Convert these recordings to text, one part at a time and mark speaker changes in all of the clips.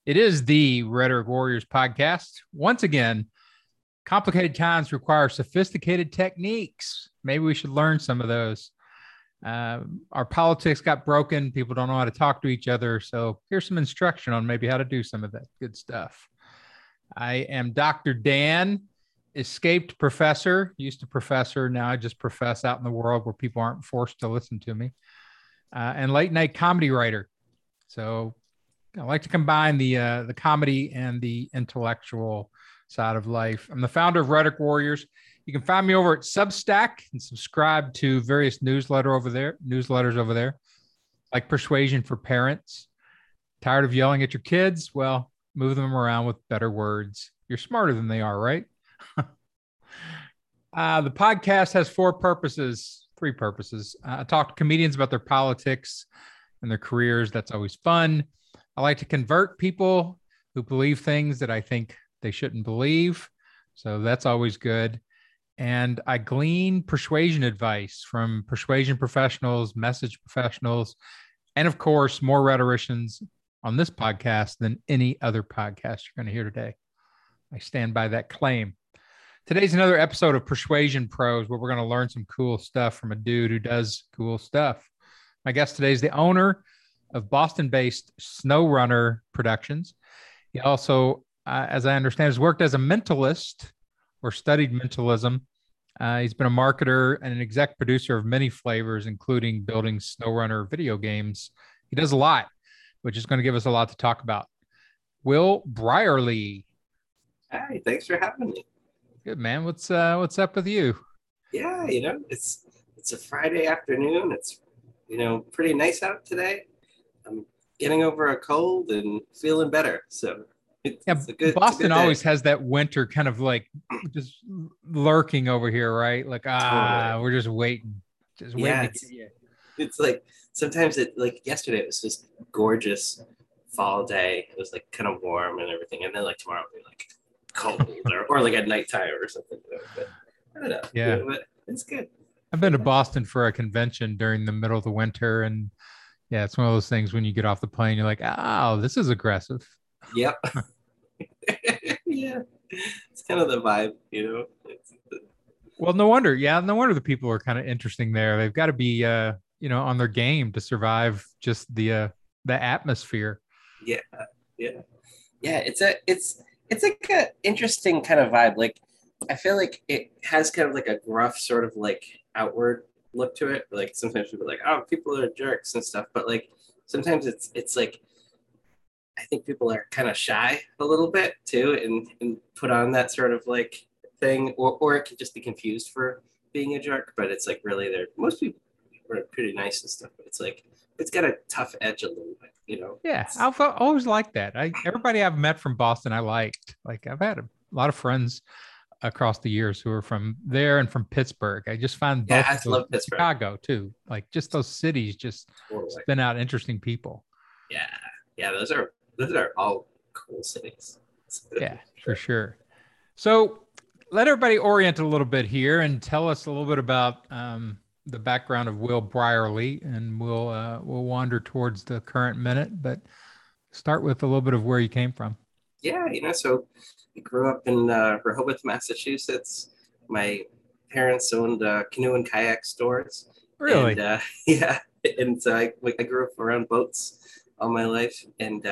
Speaker 1: It is the Rhetoric Warriors podcast. Once again, complicated times require sophisticated techniques. Maybe we should learn some of those. Our politics got broken. People don't know how to talk to each other. So here's some instruction on maybe how to do some of that good stuff. I am Dr. Dan, escaped professor, used to professor. Now I just profess out in the world where people aren't forced to listen to me, and late night comedy writer. So I like to combine the comedy and the intellectual side of life. I'm the founder of Rhetoric Warriors. You can find me over at Substack and subscribe to various newsletters over there, like Persuasion for Parents. Tired of yelling at your kids? Well, move them around with better words. You're smarter than they are, right? The podcast has three purposes. I talk to comedians about their politics and their careers. That's always fun. I like to convert people who believe things that I think they shouldn't believe. So that's always good. And I glean persuasion advice from persuasion professionals, message professionals, and of course, more rhetoricians on this podcast than any other podcast you're going to hear today. I stand by that claim. Today's another episode of Persuasion Pros, where we're going to learn some cool stuff from a dude who does cool stuff. My guest today is the owner of Boston-based SnowRunner Productions. He also, as I understand, has worked as a mentalist or studied mentalism. He's been a marketer and an exec producer of many flavors, including building SnowRunner video games. He does a lot, which is going to give us a lot to talk about. Will Brierley.
Speaker 2: Hi, thanks for having me.
Speaker 1: Good, man. What's up with you?
Speaker 2: Yeah, it's a Friday afternoon. It's pretty nice out today. I'm getting over a cold and feeling better. So
Speaker 1: Boston always has that winter kind of like just lurking over here, right? Like,
Speaker 2: totally.
Speaker 1: We're just waiting. To get you.
Speaker 2: It's like sometimes yesterday it was just gorgeous fall day. It was like kind of warm and everything. And then like tomorrow it'll be like cold or like at nighttime or something. But I don't know.
Speaker 1: Yeah.
Speaker 2: But it's good.
Speaker 1: I've been to Boston for a convention during the middle of the winter, and yeah, it's one of those things when you get off the plane, you're like, oh, this is aggressive.
Speaker 2: Yep. Yeah. It's kind of the vibe,
Speaker 1: Well, no wonder. Yeah, no wonder the people are kind of interesting there. They've got to be on their game to survive just the atmosphere.
Speaker 2: Yeah. It's like a interesting kind of vibe. Like I feel like it has kind of like a gruff sort of like outward look to it. Like sometimes people are like, oh, people are jerks and stuff, but like sometimes it's like I think people are kind of shy a little bit too and put on that sort of like thing, or it could just be confused for being a jerk, but it's like really most people are pretty nice and stuff, but it's like it's got a tough edge a little bit,
Speaker 1: Yeah, I've always liked that. Everybody I've met from Boston, I liked. Like I've had a lot of friends across the years who are from there and from Pittsburgh. I just find both
Speaker 2: I love Pittsburgh.
Speaker 1: Chicago too. Like just those cities just spin out interesting people.
Speaker 2: Yeah, those are all cool cities.
Speaker 1: Yeah, for sure. So let everybody orient a little bit here and tell us a little bit about the background of Will Brierley, and we'll wander towards the current minute, but start with a little bit of where you came from.
Speaker 2: Yeah, so I grew up in Rehoboth, Massachusetts. My parents owned canoe and kayak stores.
Speaker 1: Really?
Speaker 2: And, yeah, and so I grew up around boats all my life, and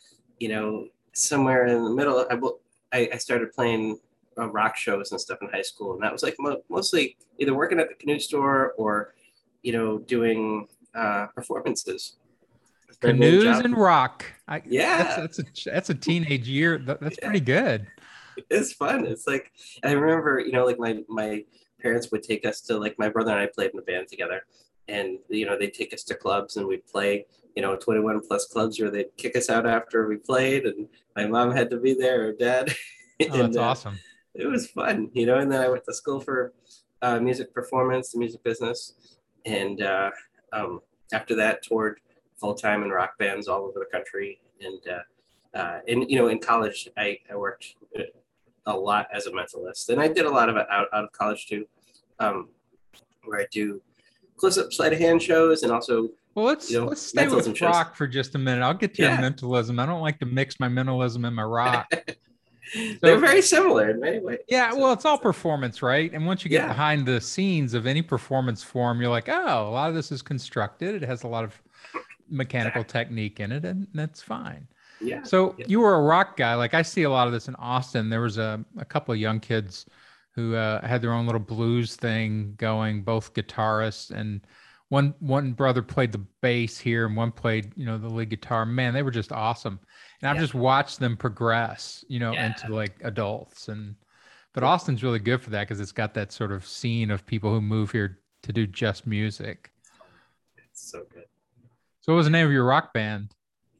Speaker 2: somewhere in the middle, I started playing rock shows and stuff in high school, and that was like mostly either working at the canoe store or doing performances.
Speaker 1: Canoes and rock. That's a teenage year. That's pretty good.
Speaker 2: It's fun. It's like I remember like my parents would take us to, like, my brother and I played in the band together, and they'd take us to clubs and we'd play 21 plus clubs where they'd kick us out after we played, and my mom had to be there, or dad.
Speaker 1: Oh, that's awesome.
Speaker 2: It was fun, and then I went to school for music performance, music business, and after that toured full-time in rock bands all over the country, and in college I worked a lot as a mentalist, and I did a lot of it out of college too, where I do close-up sleight of hand shows and also
Speaker 1: Well, let's stay with
Speaker 2: mentalism shows.
Speaker 1: rock for just a minute. I'll get to your
Speaker 2: Yeah,
Speaker 1: mentalism. I don't like to mix my mentalism and my rock.
Speaker 2: they're
Speaker 1: So
Speaker 2: very similar in many ways.
Speaker 1: yeah, well, it's all performance, right? And once you get
Speaker 2: Yeah,
Speaker 1: behind the scenes of any performance form, you're like, oh, a lot of this is constructed. It has a lot of mechanical
Speaker 2: exactly.
Speaker 1: technique in it, and that's fine.
Speaker 2: Yeah,
Speaker 1: So
Speaker 2: yeah,
Speaker 1: you were a rock guy. Like I see a lot of this in Austin. There was a couple of young kids who had their own little blues thing going, both guitarists, and one brother played the bass here and one played, the lead guitar. Man, they were just awesome. And I've
Speaker 2: yeah,
Speaker 1: just watched them progress,
Speaker 2: yeah.
Speaker 1: into like adults. But Austin's really good for that because it's got that sort of scene of people who move here to do just music.
Speaker 2: It's so good.
Speaker 1: So what was the name of your rock band?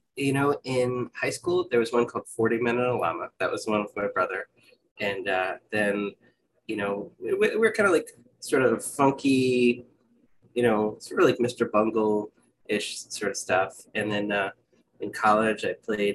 Speaker 2: In high school, there was one called 40 Men and a Llama. That was the one with my brother. And then, we're kind of like sort of funky, sort of like Mr. Bungle-ish sort of stuff. And then in college, I played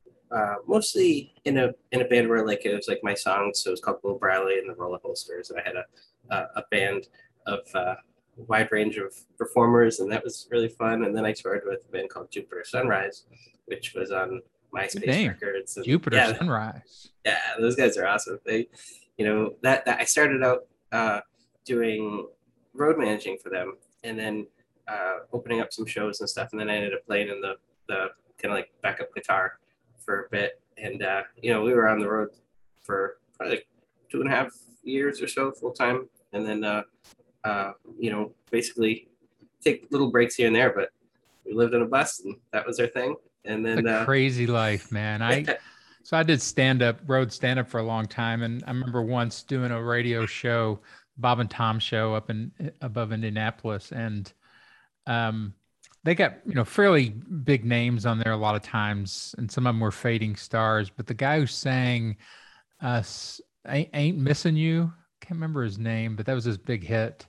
Speaker 2: mostly in a band where like it was like my songs. So it was called Bill Bradley and the Roller Holsters. And I had a band of wide range of performers, and that was really fun. And then I toured with a band called Jupiter Sunrise, which was on
Speaker 1: Good
Speaker 2: MySpace
Speaker 1: name.
Speaker 2: Records. And
Speaker 1: Jupiter
Speaker 2: yeah,
Speaker 1: Sunrise.
Speaker 2: yeah, those guys are awesome. They, that I started out doing road managing for them, and then opening up some shows and stuff. And then I ended up playing in the kind of like backup guitar for a bit. And we were on the road for probably like 2.5 years or so full time, and then basically take little breaks here and there. But we lived in a bus, and that was our thing. And
Speaker 1: It's a
Speaker 2: then
Speaker 1: crazy life, man. So I did road stand up for a long time. And I remember once doing a radio show, Bob and Tom show up in above Indianapolis. And they got, fairly big names on there a lot of times. And some of them were fading stars. But the guy who sang Ain't Missing You, can't remember his name, but that was his big hit.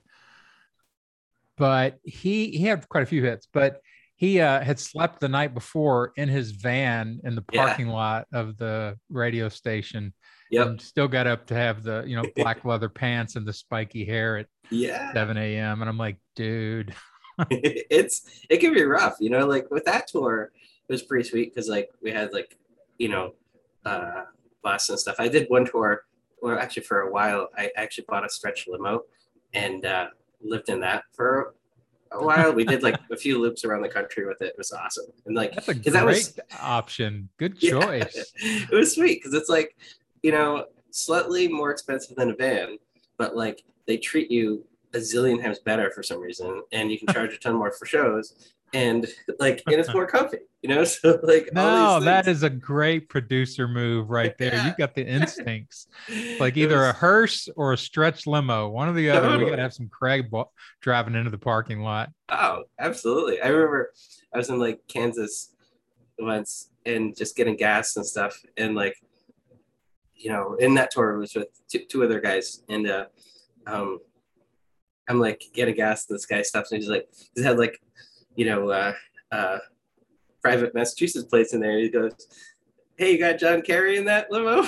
Speaker 1: But he had quite a few hits, but he had slept the night before in his van in the
Speaker 2: yeah,
Speaker 1: parking lot of the radio station
Speaker 2: yep,
Speaker 1: and still got up to have the, black leather pants and the spiky hair at
Speaker 2: yeah.
Speaker 1: 7 a.m. And I'm like, dude.
Speaker 2: It can be rough, like with that tour, it was pretty sweet because like we had like, you know, uh bus and stuff. I did one tour where actually for a while I actually bought a stretch limo and lived in that for a while. We did like a few loops around the country with it. It was awesome. And like
Speaker 1: That's a
Speaker 2: because that was
Speaker 1: great option. Good
Speaker 2: yeah,
Speaker 1: choice.
Speaker 2: it was sweet because it's like, slightly more expensive than a van, but like they treat you a zillion times better for some reason, and you can charge a ton more for shows, and and it's more comfy, So like all these
Speaker 1: No, that
Speaker 2: things.
Speaker 1: is a great producer move right there. You
Speaker 2: Yeah,
Speaker 1: got the instincts. It's like
Speaker 2: it
Speaker 1: either a
Speaker 2: was
Speaker 1: hearse or a stretch limo, one or the other. We got to
Speaker 2: totally.
Speaker 1: have some Craig driving into the parking lot.
Speaker 2: Oh, absolutely. I remember I was in like Kansas once and just getting gas and stuff, and like in that tour it was with two other guys, and um I'm like getting gas, and this guy stops and he's had like, you know, uh, private Massachusetts plates in there. And he goes, "Hey, you got John Kerry in that limo?"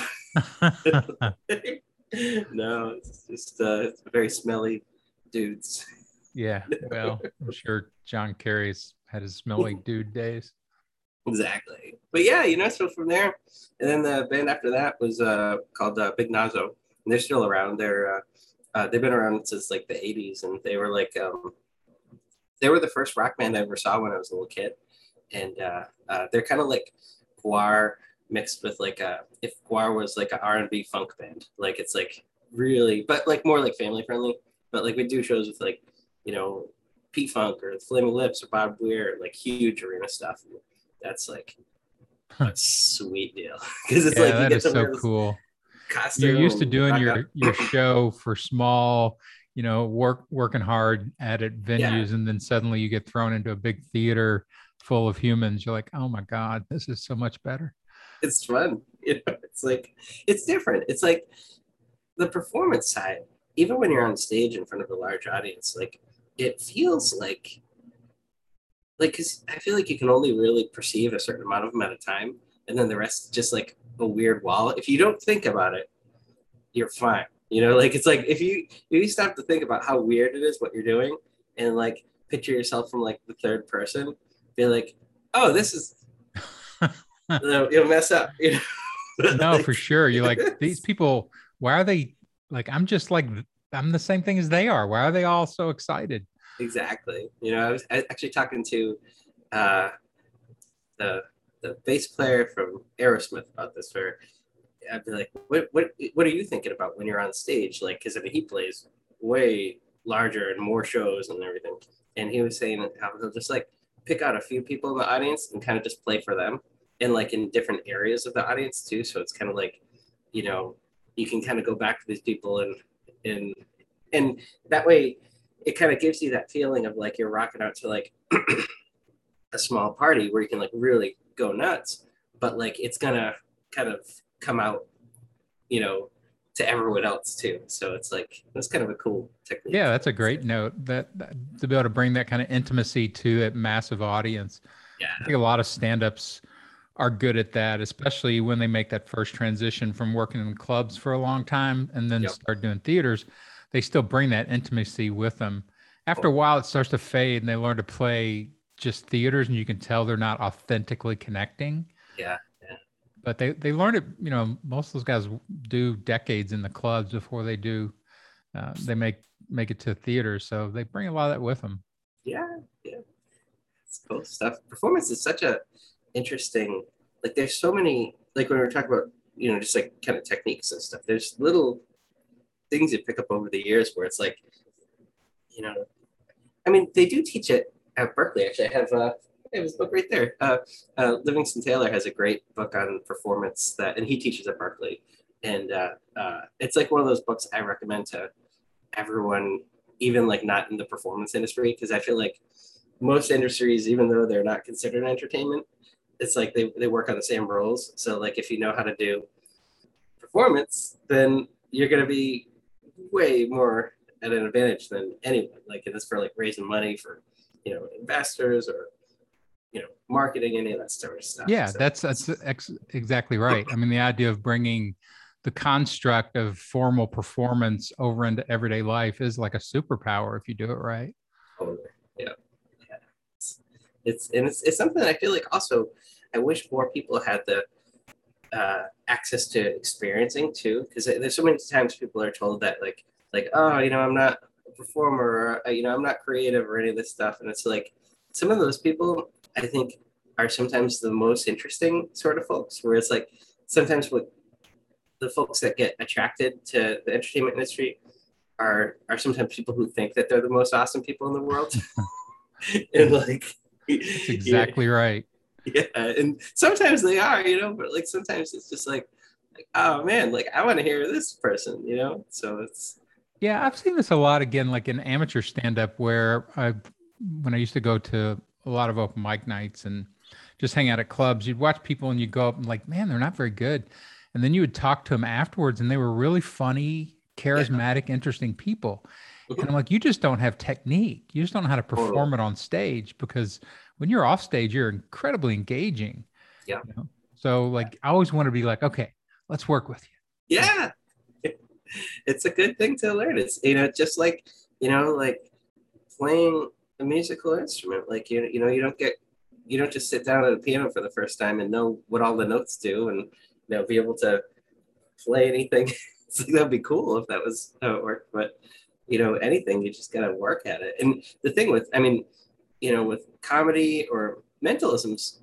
Speaker 2: No, it's just it's very smelly dudes.
Speaker 1: Yeah, well, I'm sure John Kerry's had his smelly dude days.
Speaker 2: Exactly. But yeah, so from there, and then the band after that was called Big Nazo, and they're still around. They've been around since like the '80s, and they were like they were the first rock band I ever saw when I was a little kid, and they're kind of like Guar mixed with like if Guar was like an R&B funk band, like it's like really, but like more like family friendly. But like we do shows with like you know P Funk or Flaming Lips or Bob Weir, like huge arena stuff. And that's like a sweet deal because it's
Speaker 1: Yeah,
Speaker 2: like you
Speaker 1: that
Speaker 2: get
Speaker 1: is
Speaker 2: to
Speaker 1: so
Speaker 2: wear this
Speaker 1: cool. You're
Speaker 2: costume
Speaker 1: used to
Speaker 2: and
Speaker 1: doing
Speaker 2: rock out.
Speaker 1: your show for small, working hard at
Speaker 2: Yeah,
Speaker 1: venues, and then suddenly you get thrown into a big theater full of humans. You're like, oh my God, this is so much better.
Speaker 2: it's fun. It's like it's different. It's like the performance side, even when you're on stage in front of a large audience, like it feels like because I feel like you can only really perceive a certain amount of them at a time, and then the rest is just like a weird wall. If you don't think about it, you're fine. Like it's like if you stop to think about how weird it is what you're doing, and like picture yourself from like the third person, be like, oh, this is you'll mess up, you know.
Speaker 1: No,
Speaker 2: Like,
Speaker 1: for sure. You're like, these people, why are they like, I'm just like, I'm the same thing as they are. Why are they all so excited?
Speaker 2: exactly. You know, I was actually talking to uh, the the bass player from Aerosmith about this. Where I'd be like, what are you thinking about when you're on stage? Like, because I mean, he plays way larger and more shows and everything. And he was saying how he'll just like pick out a few people in the audience and kind of just play for them, and like in different areas of the audience too. So it's kind of like, you know, you can kind of go back to these people and and that way it kind of gives you that feeling of like you're rocking out to like a small party where you can like really go nuts, but like it's gonna kind of come out, you know, to everyone else too. So it's like that's kind of a cool
Speaker 1: Yeah,
Speaker 2: technique.
Speaker 1: that's a great note that to be able to bring that kind of intimacy to that massive audience. I
Speaker 2: Yeah.
Speaker 1: think a lot of stand-ups are good at that, especially when they make that first transition from working in clubs for a long time and then
Speaker 2: Yep.
Speaker 1: start doing theaters. They still bring that intimacy with them. After a
Speaker 2: Oh,
Speaker 1: while, it starts to fade and they learn to play just theaters, and you can tell they're not authentically connecting.
Speaker 2: yeah. Yeah.
Speaker 1: But they learned it, most of those guys do decades in the clubs before they do they make it to theaters. So they bring a lot of that with them.
Speaker 2: Yeah. Yeah. It's cool stuff. Performance is such a interesting, like there's so many, like when we are talking about, you know, just like kind of techniques and stuff, there's little things you pick up over the years where it's like, you know, I mean, they do teach it at Berkeley. Actually, I have his book right there. Livingston Taylor has a great book on performance that, and he teaches at Berkeley, and it's like one of those books I recommend to everyone, even like not in the performance industry, because I feel like most industries, even though they're not considered entertainment, it's like they work on the same rules. So like if you know how to do performance, then you're going to be way more at an advantage than anyone. Like it's for like raising money for, you know, investors or, you know, marketing, any of that sort of stuff.
Speaker 1: Yeah,
Speaker 2: So
Speaker 1: that's exactly right. I mean, the idea of bringing the construct of formal performance over into everyday life is like a superpower if you do it right.
Speaker 2: totally, yeah, yeah. It's something I feel like also I wish more people had the access to experiencing too, because there's so many times people are told that like oh, you know, I'm not a performer, or you know, I'm not creative or any of this stuff, and it's like some of those people I think are sometimes the most interesting sort of folks, where it's like sometimes what the folks that get attracted to the entertainment industry are sometimes people who think that they're the most awesome people in the world. And like
Speaker 1: That's
Speaker 2: yeah,
Speaker 1: exactly right.
Speaker 2: yeah, and sometimes they are, you know, but like sometimes it's just like oh man, like I want to hear this person, you know. So it's
Speaker 1: Yeah, I've seen this a lot again, like in amateur stand up, where when I used to go to a lot of open mic nights and just hang out at clubs, you'd watch people and you'd go up and like, man, they're not very good. And then you would talk to them afterwards and they were really funny,
Speaker 2: yeah,
Speaker 1: charismatic, interesting people. And I'm like, you just don't have technique. You just don't know how to
Speaker 2: totally,
Speaker 1: perform it on stage because when you're off stage, you're incredibly engaging.
Speaker 2: yeah,
Speaker 1: So like I always want to be like, okay, let's work with you.
Speaker 2: yeah. It's a good thing to learn. It's, you know, just like, you know, like playing a musical instrument. Like you know, you don't just sit down at a piano for the first time and know what all the notes do, and you know, be able to play anything. It's like that'd be cool if that was how it worked. But you know, anything, you just gotta work at it. And the thing with, I mean, you know, with comedy or mentalism's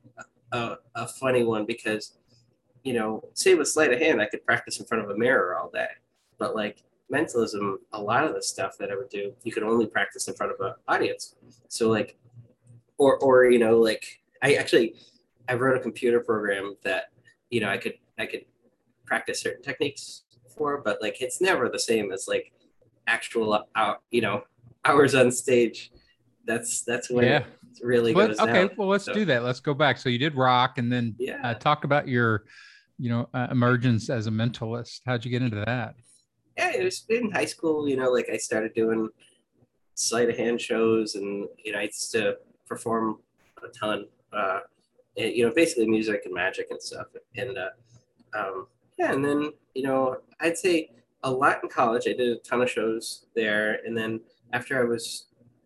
Speaker 2: a funny one, because you know, say with sleight of hand, I could practice in front of a mirror all day, but like mentalism, a lot of the stuff that I would do, you could only practice in front of an audience. So like, or you know, like I wrote a computer program that you know I could practice certain techniques for, but like it's never the same as like actual you know, hours on stage. That's when
Speaker 1: Yeah.
Speaker 2: it really
Speaker 1: But
Speaker 2: goes
Speaker 1: okay,
Speaker 2: down.
Speaker 1: well, let's
Speaker 2: So
Speaker 1: do that. Let's go back. So you did rock, and then
Speaker 2: yeah,
Speaker 1: talk about your, emergence as a mentalist. How'd you get into that?
Speaker 2: yeah, it was in high school. You know, like I started doing sleight of hand shows, and you know, I used to perform a ton. You know, basically music and magic and stuff. And yeah, and then you know, I'd say a lot in college. I did a ton of shows there, and then after I was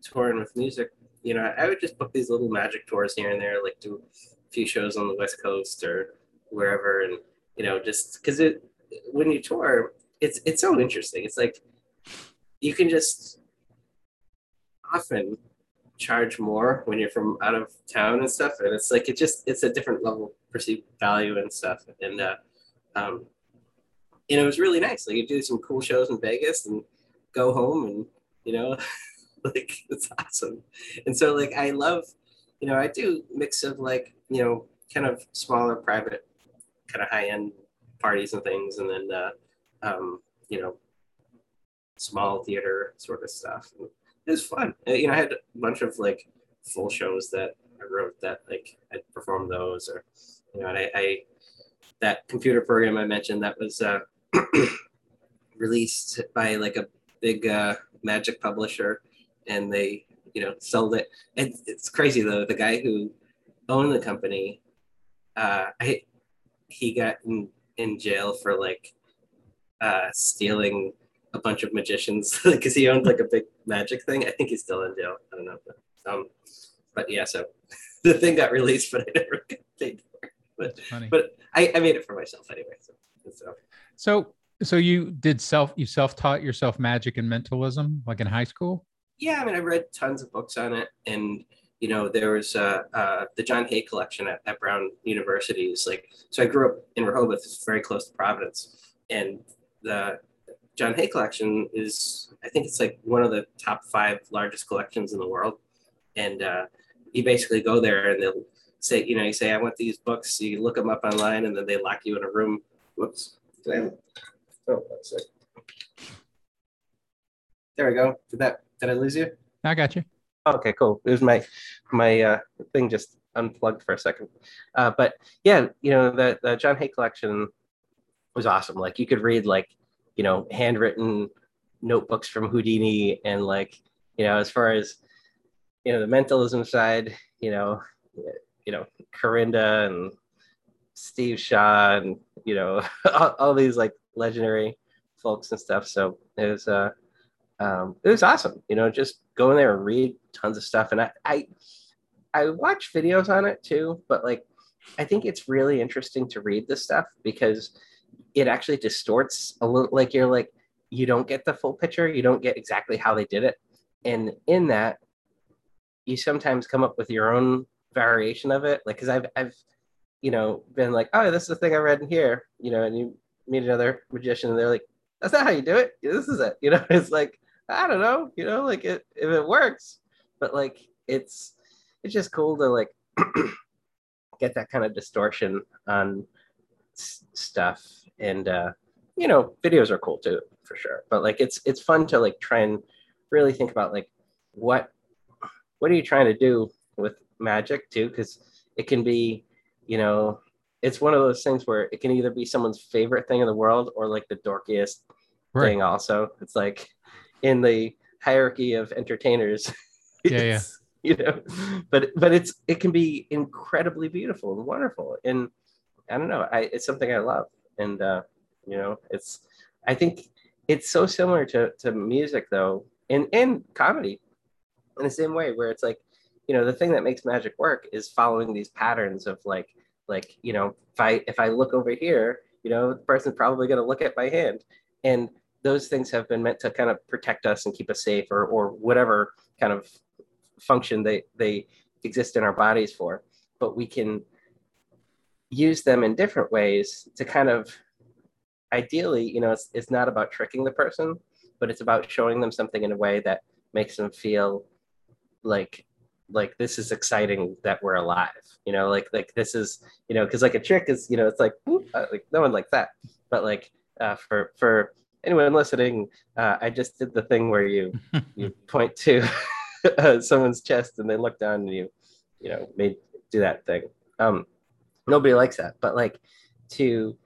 Speaker 2: touring with music, I would just book these little magic tours here and there, like do a few shows on the West Coast or wherever, and just because when you tour, it's so interesting. It's like you can just often charge more when you're from out of town and stuff, and it's like it's a different level of perceived value and stuff, and um, it was really nice. Like you do some cool shows in Vegas and go home, and like it's awesome. And so like I love, I do mix of like kind of smaller private kind of high end parties and things, and then you know small theater sort of stuff. And it was fun. I had a bunch of like full shows that I wrote that like I performed those, or and I that computer program I mentioned that was released by like a big magic publisher, and they sold it. And it's crazy though. The guy who owned the company, he got in jail for like stealing a bunch of magicians because he owned like a big magic thing. I think he's still in jail. I don't know, but yeah. So the thing got released, but I never got paid for it. But I made it for myself anyway.
Speaker 1: So you self-taught yourself magic and mentalism like in high school?
Speaker 2: Yeah, I mean, I read tons of books on it, and there was the John Hay collection at Brown University. Is like, so I grew up in Rehoboth, it's very close to Providence, and the John Hay collection is, I think it's like one of the top 5 largest collections in the world, and you basically go there and they'll say, you say, I want these books. You look them up online, and then they lock you in a room. Whoops. That's it. There we go. Did I lose you?
Speaker 1: I got you.
Speaker 2: Okay, cool. It was my thing just unplugged for a second. But yeah, the John Hay collection was awesome. Like you could read like, handwritten notebooks from Houdini, and like, as far as, the mentalism side, Corinda and Steve Shaw and, all these like legendary folks and stuff. So it was awesome, just go in there and read tons of stuff. And I watch videos on it too, but like, I think it's really interesting to read this stuff because it actually distorts a little, like you don't get the full picture. You don't get exactly how they did it. And in that, you sometimes come up with your own variation of it. Like, cause I've been like, oh, this is the thing I read in here, and you meet another magician and they're like, that's not how you do it. This is it. It's like, I don't know, like if it works, but like, it's just cool to like get that kind of distortion on stuff. And, videos are cool too, for sure. But like, it's fun to like try and really think about like, what are you trying to do with magic too? Cause it can be, it's one of those things where it can either be someone's favorite thing in the world or like the dorkiest thing also. It's like in the hierarchy of entertainers.
Speaker 1: Yeah.
Speaker 2: But it can be incredibly beautiful and wonderful. And I don't know, it's something I love. And, I think it's so similar to music though, and comedy in the same way, where it's like, the thing that makes magic work is following these patterns of like, if I look over here, the person's probably going to look at my hand. And those things have been meant to kind of protect us and keep us safe, or whatever kind of function they exist in our bodies for. But we can use them in different ways to kind of, ideally, it's not about tricking the person, but it's about showing them something in a way that makes them feel like this is exciting, that we're alive, like this is, because like a trick is, it's like, whoop, like no one likes that. But like for anyone listening, I just did the thing where you point to someone's chest and they look down and you do that thing. Nobody likes that, but like to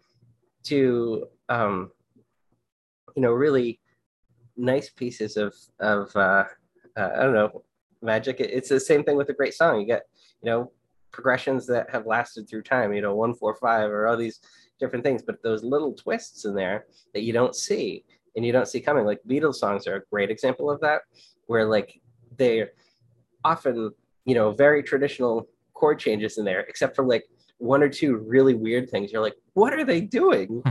Speaker 2: really nice pieces of I don't know, magic. It's the same thing with a great song. You get, progressions that have lasted through time, 1-4-5 or all these different things, but those little twists in there that you don't see and you don't see coming. Like Beatles songs are a great example of that, where like they're often, very traditional chord changes in there, except for like one or two really weird things. You're like, what are they doing?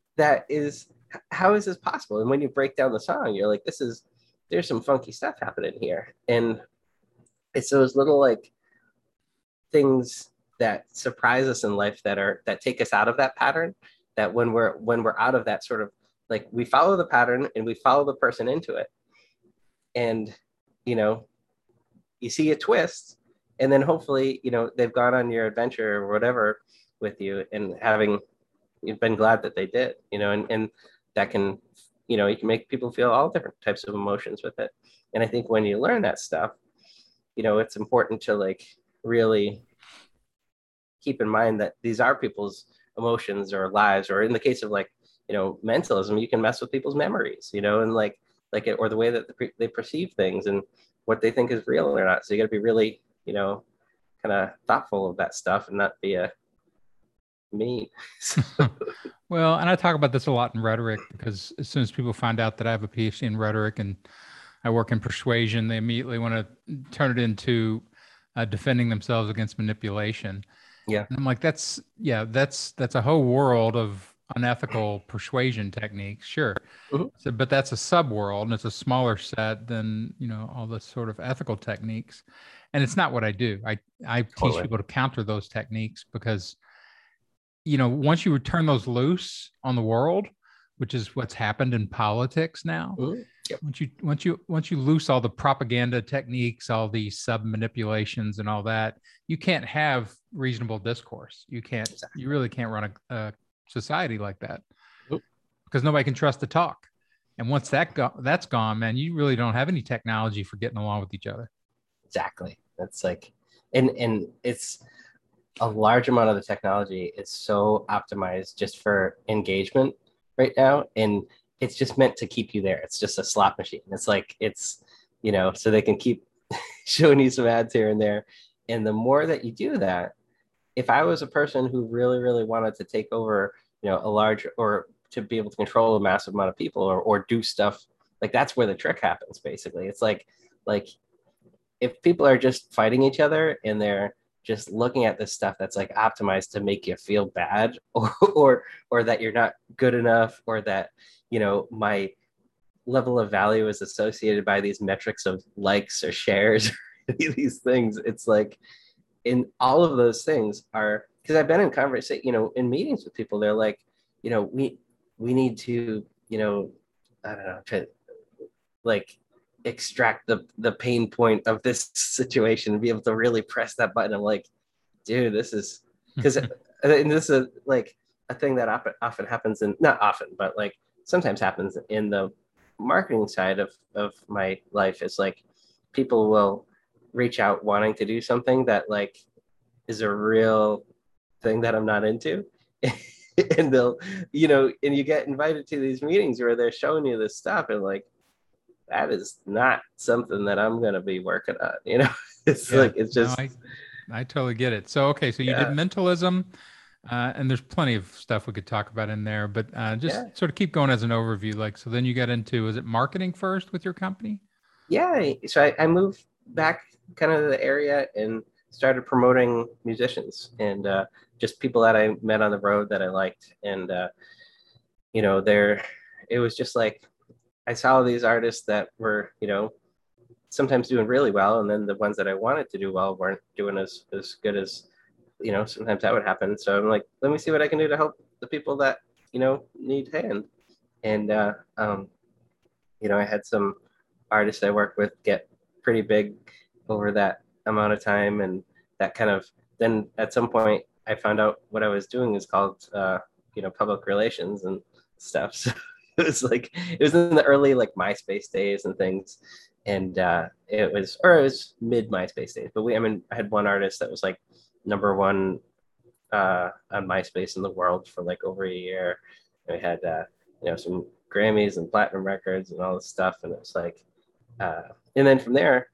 Speaker 2: How is this possible? And when you break down the song, you're like, there's some funky stuff happening here. And it's those little like things that surprise us in life that take us out of that pattern, that when we're out of that sort of, like, we follow the pattern and we follow the person into it, and you see a twist, and then hopefully they've gone on your adventure or whatever with you, and you've been glad that they did, and that can, you can make people feel all different types of emotions with it. And I think when you learn that stuff, it's important to like really keep in mind that these are people's emotions or lives, or in the case of like, mentalism, you can mess with people's memories, and like it, or the way that they perceive things and what they think is real or not. So you got to be really, kind of thoughtful of that stuff and not be a mean.
Speaker 1: Well, and I talk about this a lot in rhetoric, because as soon as people find out that I have a PhD in rhetoric and I work in persuasion, they immediately want to turn it into defending themselves against manipulation.
Speaker 2: Yeah.
Speaker 1: And I'm like, that's a whole world of unethical persuasion techniques. Sure.
Speaker 2: Mhm.
Speaker 1: So, but that's a subworld, and it's a smaller set than, all the sort of ethical techniques. And it's not what I do. I teach people to counter those techniques, because, once you turn those loose on the world, which is what's happened in politics now.
Speaker 2: Mm-hmm. Yep.
Speaker 1: Once you loose all the propaganda techniques, all the sub manipulations and all that, you can't have reasonable discourse. You really can't run a society like that, because nobody can trust to talk. And once that's gone, man, you really don't have any technology for getting along with each other.
Speaker 2: Exactly. That's like, and it's a large amount of the technology is so optimized just for engagement right now, and it's just meant to keep you there. It's just a slot machine. It's like, so they can keep showing you some ads here and there. And the more that you do that, if I was a person who really, really wanted to take over, a large, or to be able to control a massive amount of people, or do stuff, like, that's where the trick happens. Basically, it's like if people are just fighting each other and they're just looking at this stuff that's like optimized to make you feel bad, or that you're not good enough, or that, my level of value is associated by these metrics of likes or shares, these things. It's like, in all of those things are, because I've been in conversation, in meetings with people, they're like, we need to, I don't know, to like extract the pain point of this situation and be able to really press that button. I'm like, dude, this is, because and this is like a thing that often happens in, not often, but like sometimes happens in the marketing side of my life, is like, people will reach out wanting to do something that like is a real thing that I'm not into. And they'll, and you get invited to these meetings where they're showing you this stuff, and like, that is not something that I'm going to be working on, it's like, it's just,
Speaker 1: no, I totally get it. So, okay. So you did mentalism, and there's plenty of stuff we could talk about in there, but just sort of keep going as an overview. Like, so then you got into, was it marketing first with your company?
Speaker 2: Yeah. So I moved back kind of to the area and started promoting musicians, and just people that I met on the road that I liked. And, it was just like, I saw these artists that were, sometimes doing really well, and then the ones that I wanted to do well weren't doing as good as, sometimes that would happen. So I'm like, let me see what I can do to help the people that, need hand. And, I had some artists I worked with get pretty big over that amount of time. And that kind of, then at some point I found out what I was doing is called, public relations and stuff. So it was like, it was in the early like MySpace days and things. And it was mid MySpace days, but I had one artist that was like number one on MySpace in the world for like over a year. And we had, some Grammys and platinum records and all this stuff. And it was like, and then from there,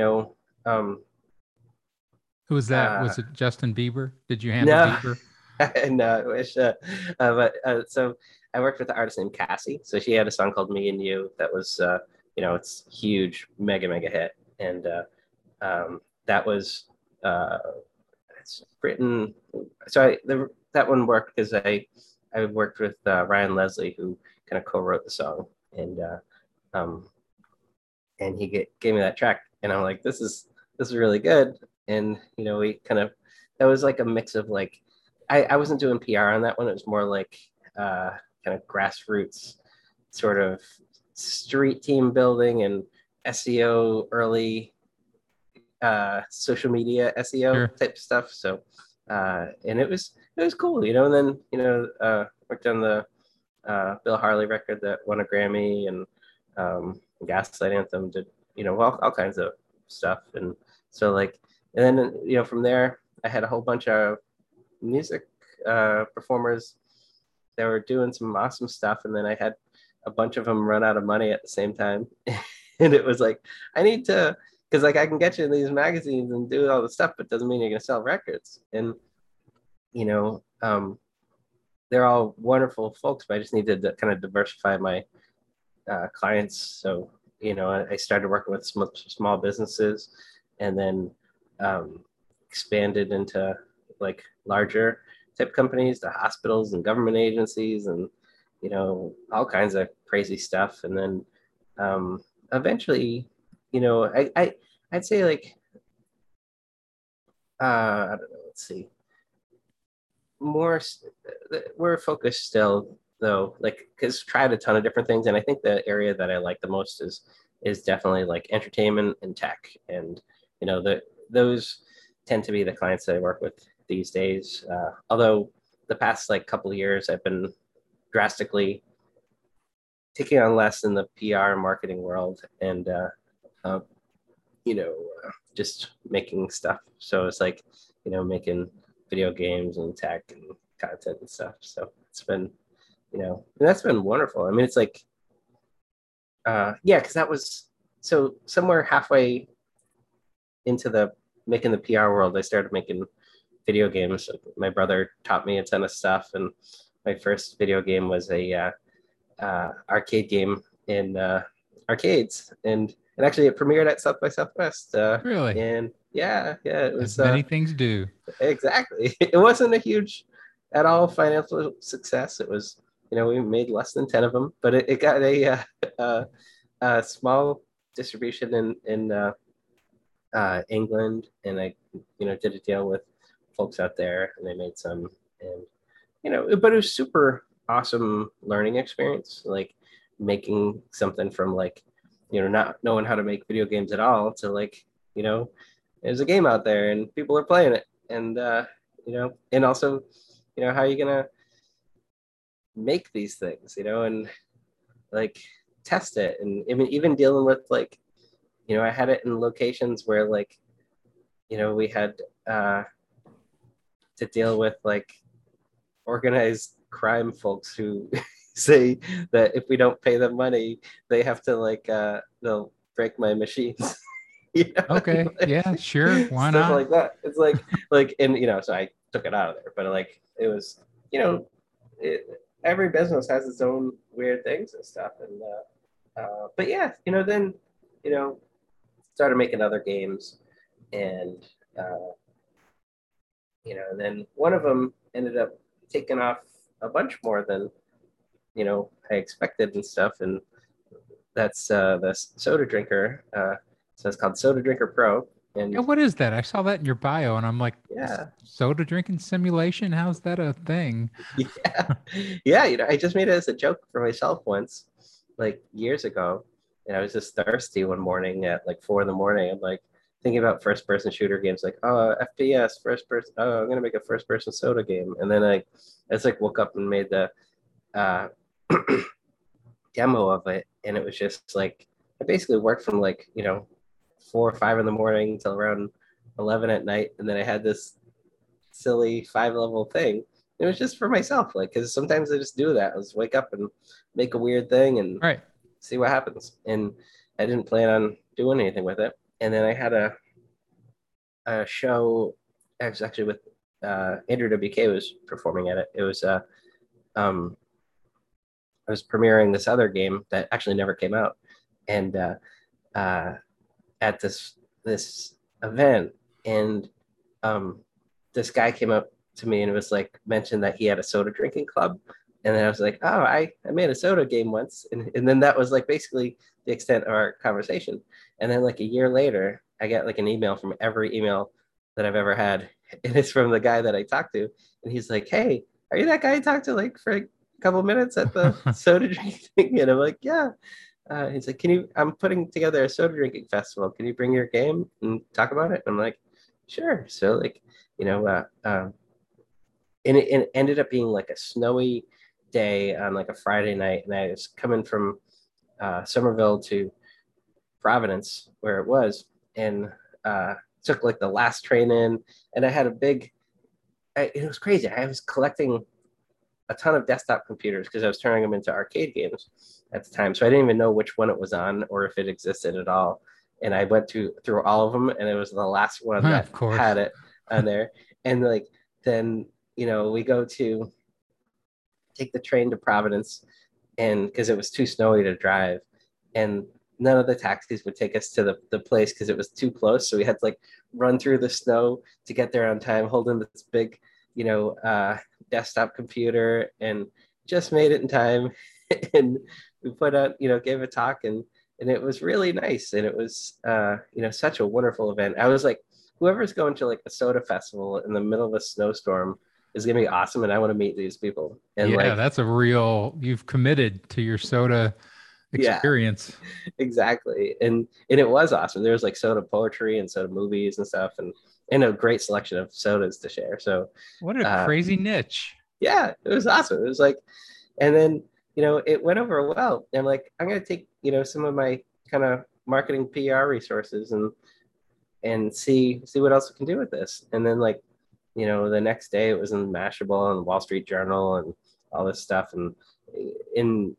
Speaker 1: who was that? Was it Justin Bieber? Did you handle Bieber?
Speaker 2: No, I wish. But so I worked with the artist named Cassie. So she had a song called "Me and You" that was, it's huge, mega hit. and that was it's written. So that one worked because I worked with Ryan Leslie, who kind of co-wrote the song, um, and gave me that track, and I'm like, this is really good. And we kind of, that was like a mix of like, I wasn't doing PR on that one. It was more like kind of grassroots sort of street team building and SEO, early social media SEO
Speaker 1: Sure.
Speaker 2: type stuff. So and it was cool, and then worked on the Bill Harley record that won a Grammy, and Gaslight Anthem did, all kinds of stuff. And so like, and then, from there, I had a whole bunch of music performers that were doing some awesome stuff. And then I had a bunch of them run out of money at the same time. And it was like, I need to, because like I can get you in these magazines and do all the stuff, but doesn't mean you're going to sell records. And, you know, um, they're all wonderful folks, but I just need to kind of diversify my clients. So, I started working with small businesses, and then expanded into like larger type companies, to hospitals and government agencies, and, all kinds of crazy stuff. And then eventually, I'd say like, I don't know, let's see, more, we're focused still though, like, because tried a ton of different things. And I think the area that I like the most is definitely like entertainment and tech. And those tend to be the clients that I work with these days, although the past like couple of years I've been drastically taking on less in the PR and marketing world, and uh, just making stuff. So it's like, making video games and tech and content and stuff. So it's been, and that's been wonderful. I mean, it's like, yeah, because that was, so somewhere halfway into the making the PR world, I started making video games. My brother taught me a ton of stuff, and my first video game was a arcade game in arcades, and actually it premiered at South by Southwest.
Speaker 1: Really?
Speaker 2: And yeah, it
Speaker 1: As
Speaker 2: was
Speaker 1: many things do.
Speaker 2: exactly. It wasn't a huge at all financial success. It was, we made less than 10 of them, but it got a small distribution in England, and I, did a deal with folks out there, and they made some, and but it was super awesome learning experience, like making something from like, not knowing how to make video games at all, to like, there's a game out there and people are playing it. And and also, how are you gonna make these things, and like test it. And even dealing with like, I had it in locations where like, we had to deal with like organized crime folks who say that if we don't pay them money, they have to like they'll break my machines.
Speaker 1: Okay.
Speaker 2: Like,
Speaker 1: Yeah, sure. Why
Speaker 2: stuff
Speaker 1: not?
Speaker 2: like that. It's like, and so I took it out of there. But like, it was, it, every business has its own weird things and stuff. And but yeah, then you know started making other games, and uh, and then one of them ended up taking off a bunch more than I expected and stuff. And that's the Soda Drinker. So it's called Soda Drinker Pro.
Speaker 1: Yeah,
Speaker 2: And
Speaker 1: what is that? I saw that in your bio and I'm like,
Speaker 2: yeah,
Speaker 1: soda drinking simulation? How's that a thing?
Speaker 2: yeah, yeah. I just made it as a joke for myself once, like years ago. And I was just thirsty one morning at like 4 in the morning. I'm like thinking about first person shooter games, like, oh, FPS, first person. Oh, I'm gonna make a first person soda game. And then I just like woke up and made the uh, demo of it, and it was just like, I basically worked from like 4 or 5 in the morning till around 11 at night, and then I had this silly 5 level thing. It was just for myself, like, because sometimes I just do that. I just wake up and make a weird thing and
Speaker 1: Right.
Speaker 2: see what happens. And I didn't plan on doing anything with it. And then I had a show. I was actually with Andrew WK was performing at it. It was um, I was premiering this other game that actually never came out, and uh, at this event, and um, this guy came up to me and was like mentioned that he had a soda drinking club, and then I was like, oh, I made a soda game once, and then that was like basically the extent of our conversation. And then like a year later, I get like an email from every email that I've ever had, and it's from the guy that I talked to, and he's like, hey, are you that guy I talked to like for a couple minutes at the soda drinking thing? And I'm like, yeah. He's like, can you? I'm putting together a soda drinking festival. Can you bring your game and talk about it? And I'm like, sure. So like, you know, and it ended up being like a snowy day on like a Friday night, and I was coming from Somerville to Providence, where it was, and took like the last train in, and I had a big. It was crazy. I was collecting a ton of desktop computers because I was turning them into arcade games at the time. So I didn't even know which one it was on or if it existed at all. And I went through all of them, and it was the last one that
Speaker 1: Of course.
Speaker 2: had it on there. And like then we go to take the train to Providence, and because it was too snowy to drive, and none of the taxis would take us to the place because it was too close. So we had to like run through the snow to get there on time, holding this big, you know, desktop computer, and just made it in time. And we put out, gave a talk, and it was really nice. And it was, such a wonderful event. I was like, whoever's going to like a soda festival in the middle of a snowstorm is gonna be awesome, and I want to meet these people. And
Speaker 1: Yeah,
Speaker 2: like,
Speaker 1: that's you've committed to your soda
Speaker 2: yeah,
Speaker 1: experience.
Speaker 2: exactly. And it was awesome. There was like soda poetry and soda movies and stuff, and a great selection of sodas to share. So
Speaker 1: What a
Speaker 2: uh
Speaker 1: crazy niche.
Speaker 2: yeah, it was awesome. It was like, and then it went over well. And I'm like, I'm gonna take some of my kind of marketing PR resources and see what else we can do with this. And then like, the next day it was in Mashable and Wall Street Journal and all this stuff. And in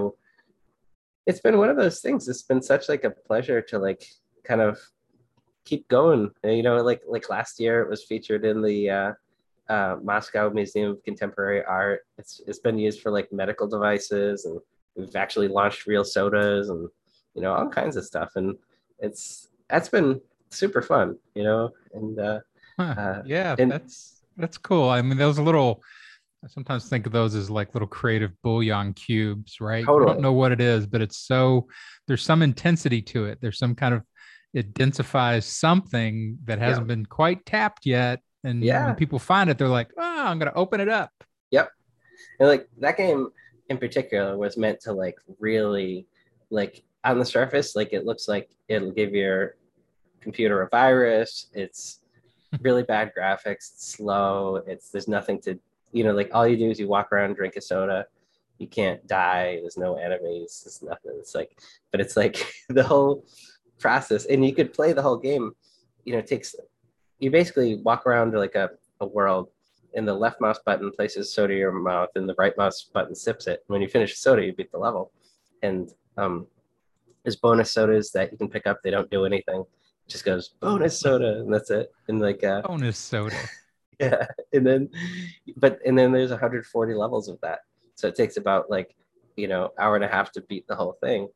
Speaker 2: it's been one of those things. It's been such like a pleasure to like kind of keep going. Like last year it was featured in the Moscow Museum of Contemporary Art. It's been used for like medical devices, and we've actually launched real sodas, and all kinds of stuff. And that's been super fun, and
Speaker 1: Huh.
Speaker 2: uh,
Speaker 1: Yeah,
Speaker 2: and
Speaker 1: that's cool. I mean, those little I sometimes think of those as like little creative bouillon cubes, right? You don't
Speaker 2: totally,
Speaker 1: know what it is, but there's some intensity to it. There's some kind of it densifies something that
Speaker 2: yeah,
Speaker 1: hasn't been quite tapped yet. And when
Speaker 2: yeah,
Speaker 1: people find it, they're like, oh, I'm going to open it up.
Speaker 2: yep. And like that game in particular was meant to like really like on the surface, like it looks like it'll give your computer a virus. It's really bad graphics. It's slow. There's nothing to like all you do is you walk around, drink a soda. You can't die. There's no enemies. There's nothing. It's like, but it's like the whole process, and you could play the whole game. It takes you basically walk around to like a world, and the left mouse button places soda in your mouth, and the right mouse button sips it. When you finish the soda, you beat the level. And there's bonus sodas that you can pick up. They don't do anything. It just goes bonus soda, and that's it. And like
Speaker 1: Bonus soda.
Speaker 2: yeah, and then there's 140 levels of that, so it takes about like hour and a half to beat the whole thing.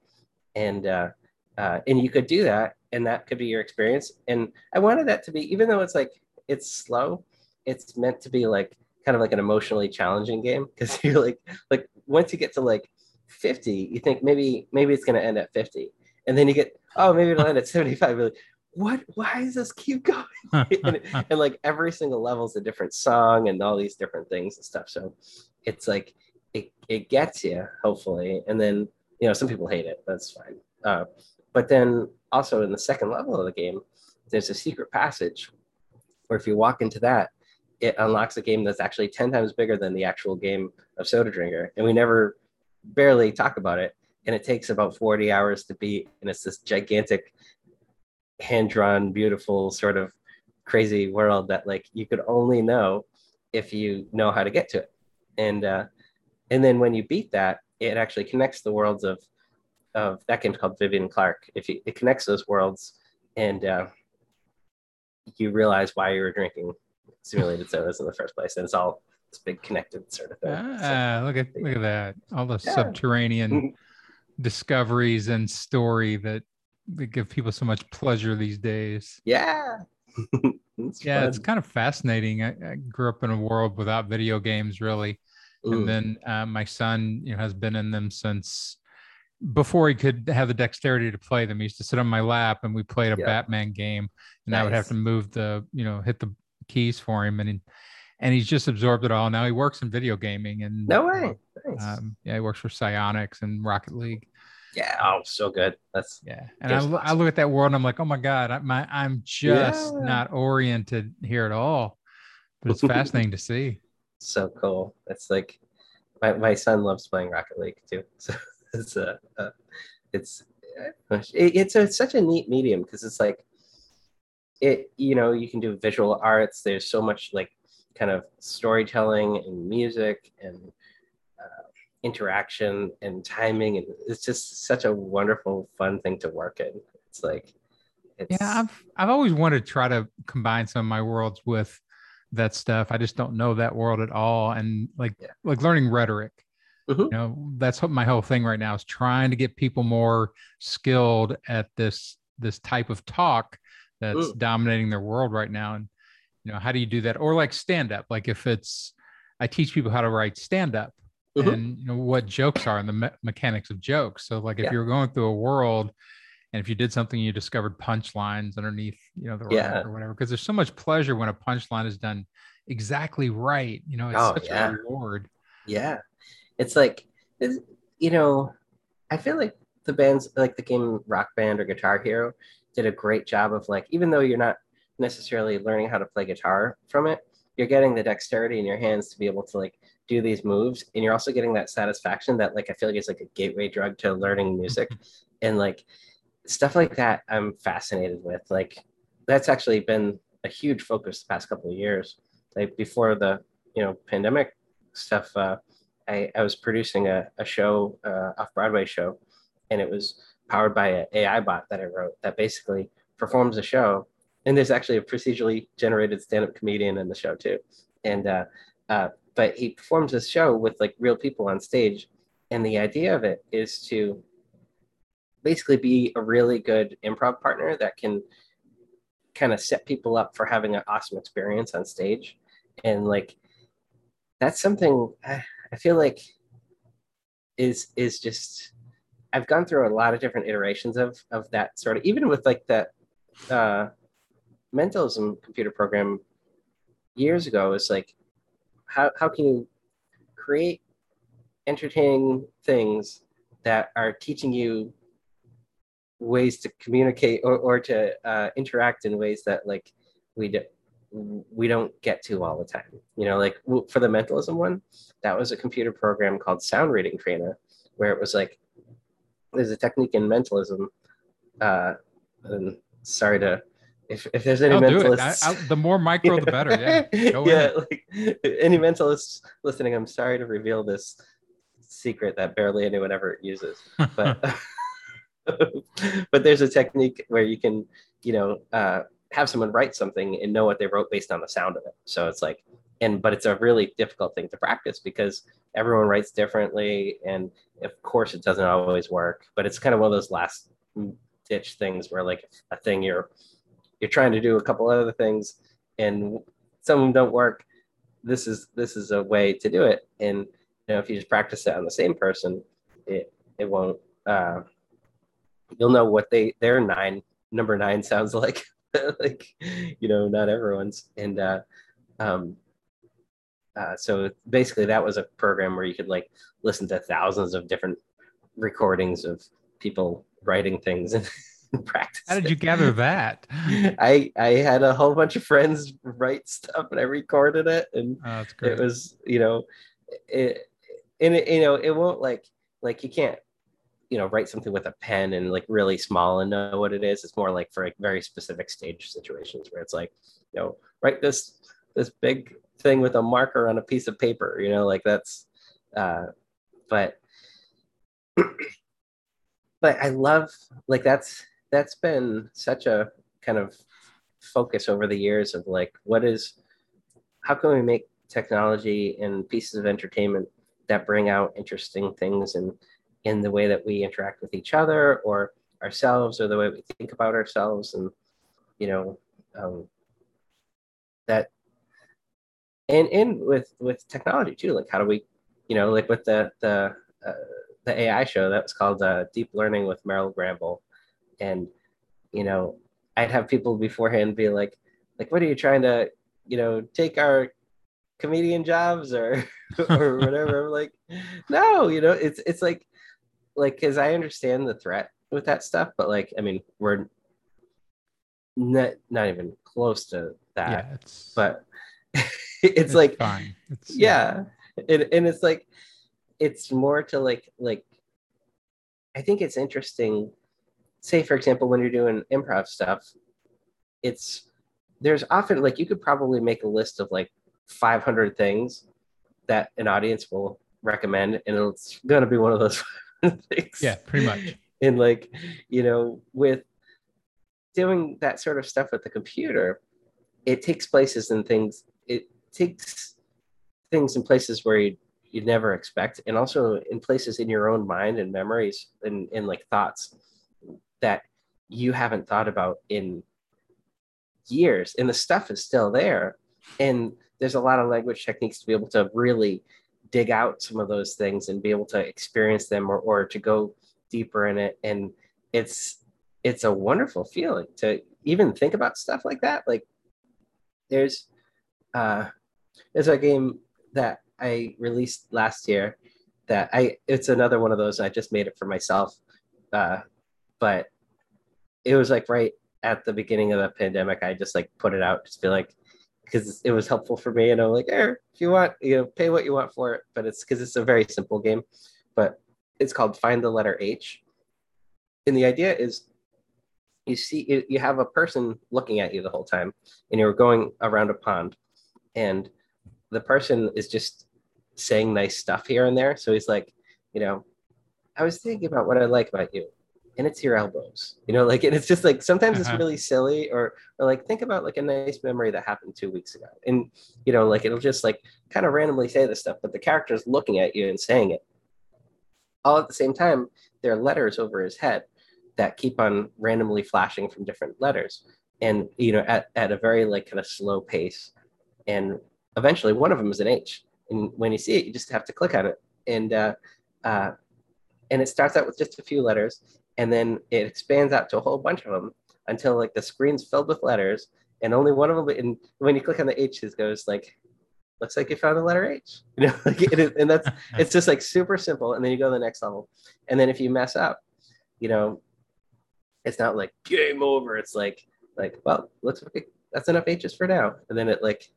Speaker 2: And you could do that, and that could be your experience. And I wanted that to be, even though it's like it's slow, it's meant to be like kind of like an emotionally challenging game, because you're like once you get to like 50, you think maybe it's going to end at 50, and then you get, oh, maybe it'll end at 75. You're like, what? Why does this keep going? and like every single level is a different song and all these different things and stuff. So it's like it gets you, hopefully. And then some people hate it. That's fine. But then also in the second level of the game, there's a secret passage where if you walk into that, it unlocks a game that's actually 10 times bigger than the actual game of Soda Drinker. And we never barely talk about it. And it takes about 40 hours to beat. And it's this gigantic, hand drawn, beautiful, sort of crazy world that like you could only know if you know how to get to it. And then when you beat that, it actually connects the worlds of that game's called Vivian Clark. It connects those worlds, and you realize why you were drinking simulated sodas in the first place, and it's all this big connected sort of thing. So
Speaker 1: Look at that. All the
Speaker 2: yeah,
Speaker 1: subterranean discoveries and story that they give people so much pleasure these days.
Speaker 2: Yeah. It's
Speaker 1: Yeah, it's
Speaker 2: fun.
Speaker 1: kind of fascinating. I grew up in a world without video games, really, and
Speaker 2: Mm,
Speaker 1: then my son, has been in them since before he could have the dexterity to play them. He used to sit on my lap and we played a
Speaker 2: yeah.
Speaker 1: Batman game, and I would have to
Speaker 2: Nice.
Speaker 1: move hit the keys for him, and he's just absorbed it all. Now he works in video gaming, and
Speaker 2: No way. Nice.
Speaker 1: yeah, he works for Psyonix and Rocket League.
Speaker 2: Yeah. Oh, so good. That's
Speaker 1: Yeah, and
Speaker 2: game's
Speaker 1: I
Speaker 2: awesome.
Speaker 1: look at that world and I'm like, oh my god, I'm just
Speaker 2: Yeah.
Speaker 1: not oriented here at all. But it's fascinating to see.
Speaker 2: So cool. It's like my son loves playing Rocket League too. So it's it's it's such a neat medium because it's like you can do visual arts. There's so much like kind of storytelling and music and interaction and timing, and it's just such a wonderful fun thing to work in. It's like
Speaker 1: Yeah,
Speaker 2: it's
Speaker 1: I've always wanted to try to combine some of my worlds with that stuff. I just don't know that world at all, and
Speaker 2: yeah.
Speaker 1: like learning rhetoric.
Speaker 2: Hmm.
Speaker 1: That's what my whole thing right now is trying to get people more skilled at this type of talk that's
Speaker 2: Mm.
Speaker 1: dominating their world right now. And how do you do that? Or like stand up, like if it's I teach people how to write stand up
Speaker 2: Hmm.
Speaker 1: and what jokes are and the mechanics of jokes. So like if
Speaker 2: Yeah.
Speaker 1: you're going through a world and if you did something, you discovered punchlines underneath the rhyme
Speaker 2: Yeah.
Speaker 1: or whatever, because there's so much pleasure when a punchline is done exactly right. It's
Speaker 2: Oh
Speaker 1: such a
Speaker 2: yeah.
Speaker 1: reward.
Speaker 2: Yeah. It's like it's, you know I feel like the bands like the game Rock Band or Guitar Hero did a great job of like, even though you're not necessarily learning how to play guitar from it, you're getting the dexterity in your hands to be able to like do these moves. And you're also getting that satisfaction that like I feel like it's like a gateway drug to learning music. And like stuff like that I'm fascinated with. Like that's actually been a huge focus the past couple of years. Like before the pandemic stuff, I was producing a show, off Broadway show, and it was powered by an AI bot that I wrote that basically performs a show. And there's actually a procedurally generated stand-up comedian in the show too. And but he performs this show with like real people on stage, and the idea of it is to basically be a really good improv partner that can kind of set people up for having an awesome experience on stage. And like that's something I feel like is just I've gone through a lot of different iterations of that sort of, even with like that uh mentalism computer program years ago. Is like how can you create entertaining things that are teaching you ways to communicate or to interact in ways that like we do, we don't get to all the time. Like for the mentalism one, that was a computer program called Sound Reading Trainer, where it was like there's a technique in mentalism. And sorry to if there's any
Speaker 1: I'll do it.
Speaker 2: mentalists,
Speaker 1: The more micro, the better. Yeah, go
Speaker 2: yeah,
Speaker 1: in.
Speaker 2: like any mentalists listening, I'm sorry to reveal this secret that barely anyone ever uses, but but there's a technique where you can, have someone write something and know what they wrote based on the sound of it. So it's like, but it's a really difficult thing to practice because everyone writes differently, and of course it doesn't always work. But it's kind of one of those last ditch things where like a thing you're trying to do a couple other things, and some of them don't work. This is a way to do it, and if you just practice it on the same person, it won't. You'll know what their number nine sounds like. Like, not everyone's. And um, so basically, that was a program where you could like listen to thousands of different recordings of people writing things and
Speaker 1: How
Speaker 2: practice
Speaker 1: did you
Speaker 2: it.
Speaker 1: gather that?
Speaker 2: I had a whole bunch of friends write stuff, and I recorded it, and
Speaker 1: Oh, that's
Speaker 2: it
Speaker 1: great.
Speaker 2: was it and it won't like you can't write something with a pen and like really small and know what it is. It's more like for like very specific stage situations where it's like, write this big thing with a marker on a piece of paper, like that's uh but but I love like that's been such a kind of focus over the years of like how can we make technology and pieces of entertainment that bring out interesting things in the way that we interact with each other, or ourselves or the way we think about ourselves, and you know, that and with technology too, like how do we, like with the AI show that was called Deep Learning with Meryl Gramble, and I'd have people beforehand be like, what are you trying to, take our comedian jobs or or whatever? I'm like, no, it's like because I understand the threat with that stuff, but like, I mean, we're not even close to that.
Speaker 1: Yeah, it's
Speaker 2: But
Speaker 1: it's
Speaker 2: like
Speaker 1: fine. It's
Speaker 2: yeah. And it's like it's more to like I think it's interesting. Say for example, when you're doing improv stuff, it's there's often like you could probably make a list of like 500 things that an audience will recommend, and it's going to be one of those things.
Speaker 1: yeah, pretty much.
Speaker 2: And like, with doing that sort of stuff with the computer, it takes places and things. It takes things in places where you'd never expect, and also in places in your own mind and memories and like thoughts that you haven't thought about in years, and the stuff is still there. And there's a lot of language techniques to be able to really dig out some of those things and be able to experience them, or to go deeper in it. And it's a wonderful feeling to even think about stuff like that. Like there's uh there's a game that I released last year that it's another one of those. I just made it for myself, but it was like right at the beginning of the pandemic. I just like put it out, just be like, because it was helpful for me, and I'm like, if you want, pay what you want for it. But it's because it's a very simple game, but it's called Find the Letter H, and the idea is you have a person looking at you the whole time, and you're going around a pond, and the person is just saying nice stuff here and there. So he's like, I was thinking about what I like about you, and it's your elbows, like, and it's just like sometimes it's
Speaker 1: Uh-huh.
Speaker 2: really silly, or like think about like a nice memory that happened 2 weeks ago, and like it'll just like kind of randomly say this stuff, but the character's looking at you and saying it all at the same time. There are letters over his head that keep on randomly flashing from different letters, and at a very like kind of slow pace, and eventually one of them is an H, and when you see it, you just have to click on it, and uh, and it starts out with just a few letters, and then it expands out to a whole bunch of them until like the screen's filled with letters, and only one of them. And when you click on the H's, goes like, looks like you found the letter H, like and that's it's just like super simple. And then you go to the next level, and then if you mess up, you know, it's not like game over. It's like well, looks like that's enough H's for now, and then it like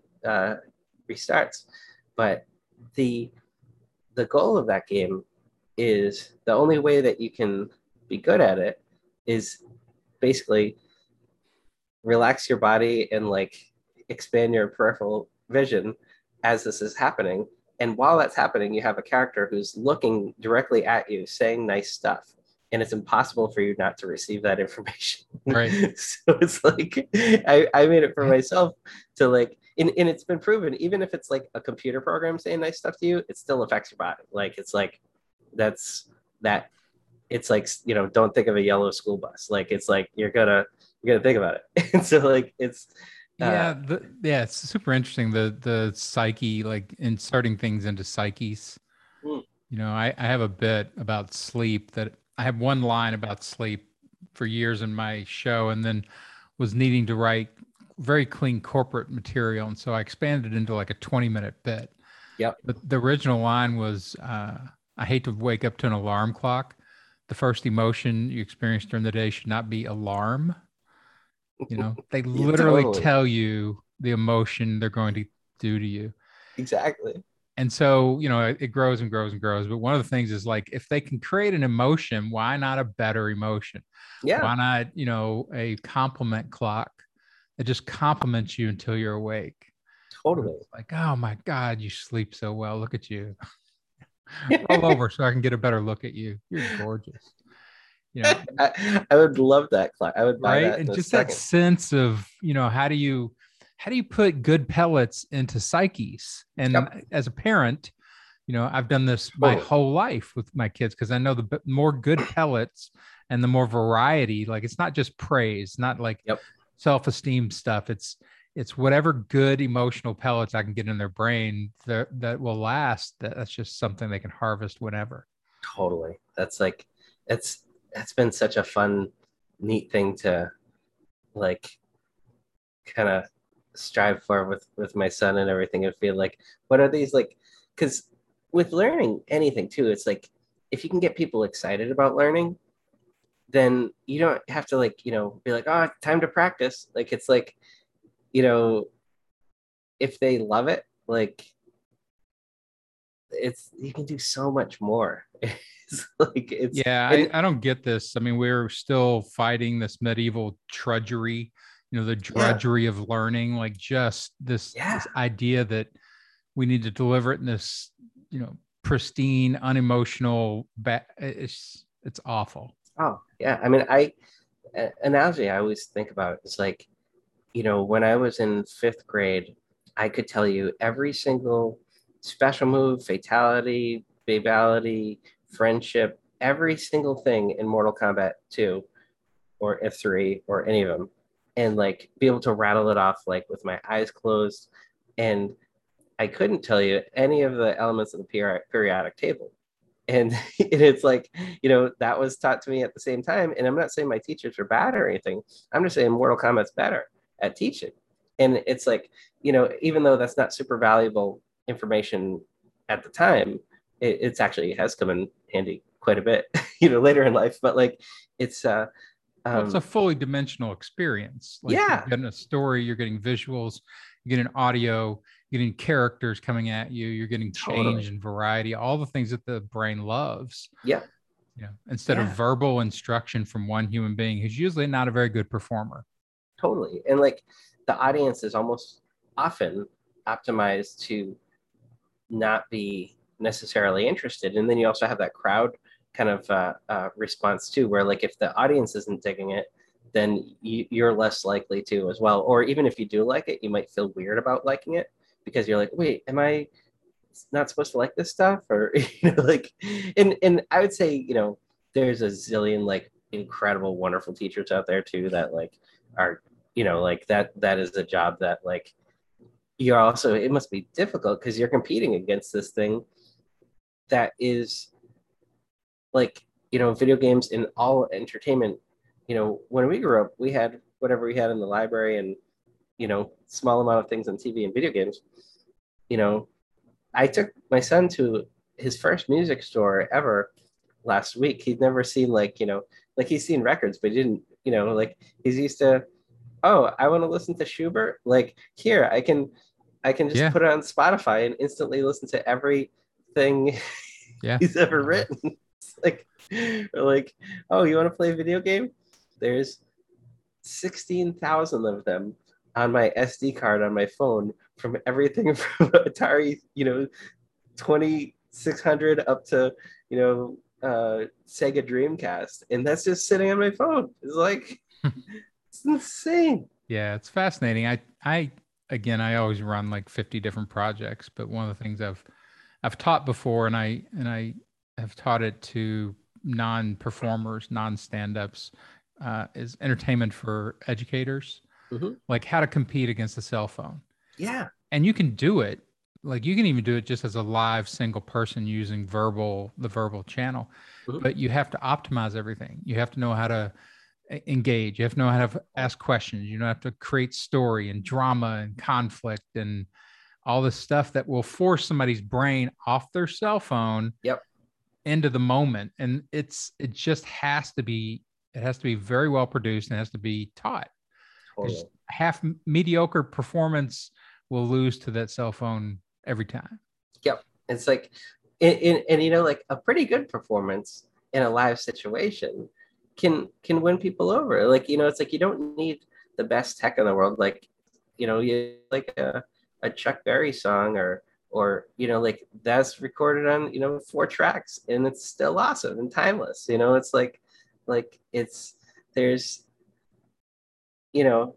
Speaker 2: restarts. But the the goal of that game is the only way that you can be good at it is basically relax your body and like expand your peripheral vision as this is happening. And while that's happening, you have a character who's looking directly at you, saying nice stuff. And it's impossible for you not to receive that information.
Speaker 1: Right.
Speaker 2: So it's like, I made it for myself to like, and it's been proven, even if it's like a computer program saying nice stuff to you, it still affects your body. Like, it's like, that's that it's like, don't think of a yellow school bus. Like, it's like you're gonna think about it. And so like uh
Speaker 1: Yeah, it's super interesting. The psyche, like inserting things into psyches.
Speaker 2: mm,
Speaker 1: I have a bit about sleep that I have one line about sleep for years in my show, and then was needing to write very clean corporate material. And so I expanded into like a 20-minute bit.
Speaker 2: yep,
Speaker 1: But the original line was, I hate to wake up to an alarm clock. The first emotion you experience during the day should not be alarm. They
Speaker 2: yeah,
Speaker 1: literally
Speaker 2: totally,
Speaker 1: tell you the emotion they're going to do to you.
Speaker 2: exactly,
Speaker 1: And so, it grows and grows and grows. But one of the things is like, if they can create an emotion, why not a better emotion?
Speaker 2: yeah,
Speaker 1: Why not, a compliment clock that just compliments you until you're awake?
Speaker 2: totally.
Speaker 1: It's like, oh my God, you sleep so well. Look at you. Roll over so I can get a better look at you. You're gorgeous. You know,
Speaker 2: I would love that class. I would buy
Speaker 1: right?
Speaker 2: that
Speaker 1: And
Speaker 2: in a
Speaker 1: just that
Speaker 2: second.
Speaker 1: sense of, how do you put good pellets into psyches? And
Speaker 2: Yep.
Speaker 1: as a parent, I've done this my
Speaker 2: Totally.
Speaker 1: whole life with my kids because I know more good pellets and the more variety, like it's not just praise, not like
Speaker 2: Yep.
Speaker 1: self-esteem stuff. It's whatever good emotional pellets I can get in their brain that will last. That's just something they can harvest whenever.
Speaker 2: Totally. That's like, it's that's been such a fun, neat thing to like kind of strive for with my son and everything, and feel like, what are these like, because with learning anything too, it's like if you can get people excited about learning, then you don't have to like, be like, oh, time to practice. Like it's like, you know if they love it, like it's, you can do so much more. It's like it's
Speaker 1: Yeah,
Speaker 2: and
Speaker 1: I don't get this. I mean, we're still fighting this medieval trudgery, the
Speaker 2: yeah,
Speaker 1: drudgery of learning, like just
Speaker 2: yeah.
Speaker 1: this idea that we need to deliver it in this, pristine, unemotional, it's awful.
Speaker 2: Oh yeah, I mean, analogy I always think about is like, when I was in fifth grade, I could tell you every single special move, fatality, babality, friendship, every single thing in Mortal Kombat 2 or F3 or any of them, and like be able to rattle it off like with my eyes closed. And I couldn't tell you any of the elements of the periodic table. And, it's like, that was taught to me at the same time. And I'm not saying my teachers are bad or anything. I'm just saying Mortal Kombat's better at teaching. And it's like, even though that's not super valuable information at the time, it's actually has come in handy quite a bit, later in life. But like, it's
Speaker 1: Well, it's a
Speaker 2: um
Speaker 1: fully dimensional experience. Like you're
Speaker 2: yeah,
Speaker 1: getting a story, you're getting visuals, you're getting audio, you're getting characters coming at you, you're getting change
Speaker 2: totally.
Speaker 1: and variety, all the things that the brain loves.
Speaker 2: Yeah,
Speaker 1: Instead of
Speaker 2: yeah,
Speaker 1: verbal instruction from one human being who's usually not a very good performer.
Speaker 2: totally. And like the audience is almost often optimized to not be necessarily interested. And then you also have that crowd kind of response too, where like if the audience isn't digging it, then you're less likely to as well. Or even if you do like it, you might feel weird about liking it because you're like, wait, am I not supposed to like this stuff? Or like, and I would say, there's a zillion like incredible, wonderful teachers out there too that like are, like that is a job that like you're also, it must be difficult because you're competing against this thing that is like, video games and all entertainment. When we grew up, we had whatever we had in the library and, small amount of things on TV and video games. you know I took my son to his first music store ever last week. He'd never seen like, like he's seen records, but he didn't, like he's used to, oh, I want to listen to Schubert. Like here, I can just
Speaker 1: Yeah.
Speaker 2: put it on Spotify and instantly listen to everything
Speaker 1: Yeah.
Speaker 2: he's ever written. It's like, oh, you want to play a video game? There's 16,000 of them on my SD card on my phone, from everything from Atari, 2600 up to, Sega Dreamcast. And that's just sitting on my phone. It's like, it's insane.
Speaker 1: Yeah, it's fascinating. Again, I always run like 50 different projects, but one of the things I've taught before, and I have taught it to non-performers, non-stand-ups, is entertainment for educators,
Speaker 2: Mm-hmm.
Speaker 1: like how to compete against a cell phone.
Speaker 2: Yeah.
Speaker 1: And you can do it. Like you can even do it just as a live single person using the verbal channel,
Speaker 2: Mm-hmm.
Speaker 1: but you have to optimize everything. You have to know how to engage. You have to know how to ask questions. You know, have to create story and drama and conflict and all this stuff that will force somebody's brain off their cell phone
Speaker 2: Yep.
Speaker 1: into the moment. And it just it has to be very well produced and it has to be taught, because
Speaker 2: Totally.
Speaker 1: half mediocre performance will lose to that cell phone every time.
Speaker 2: Yep. It's like, like a pretty good performance in a live situation can win people over. Like, it's like you don't need the best tech in the world. Like, you like a Chuck Berry song or like that's recorded on 4 tracks and it's still awesome and timeless. It's like it's there's you know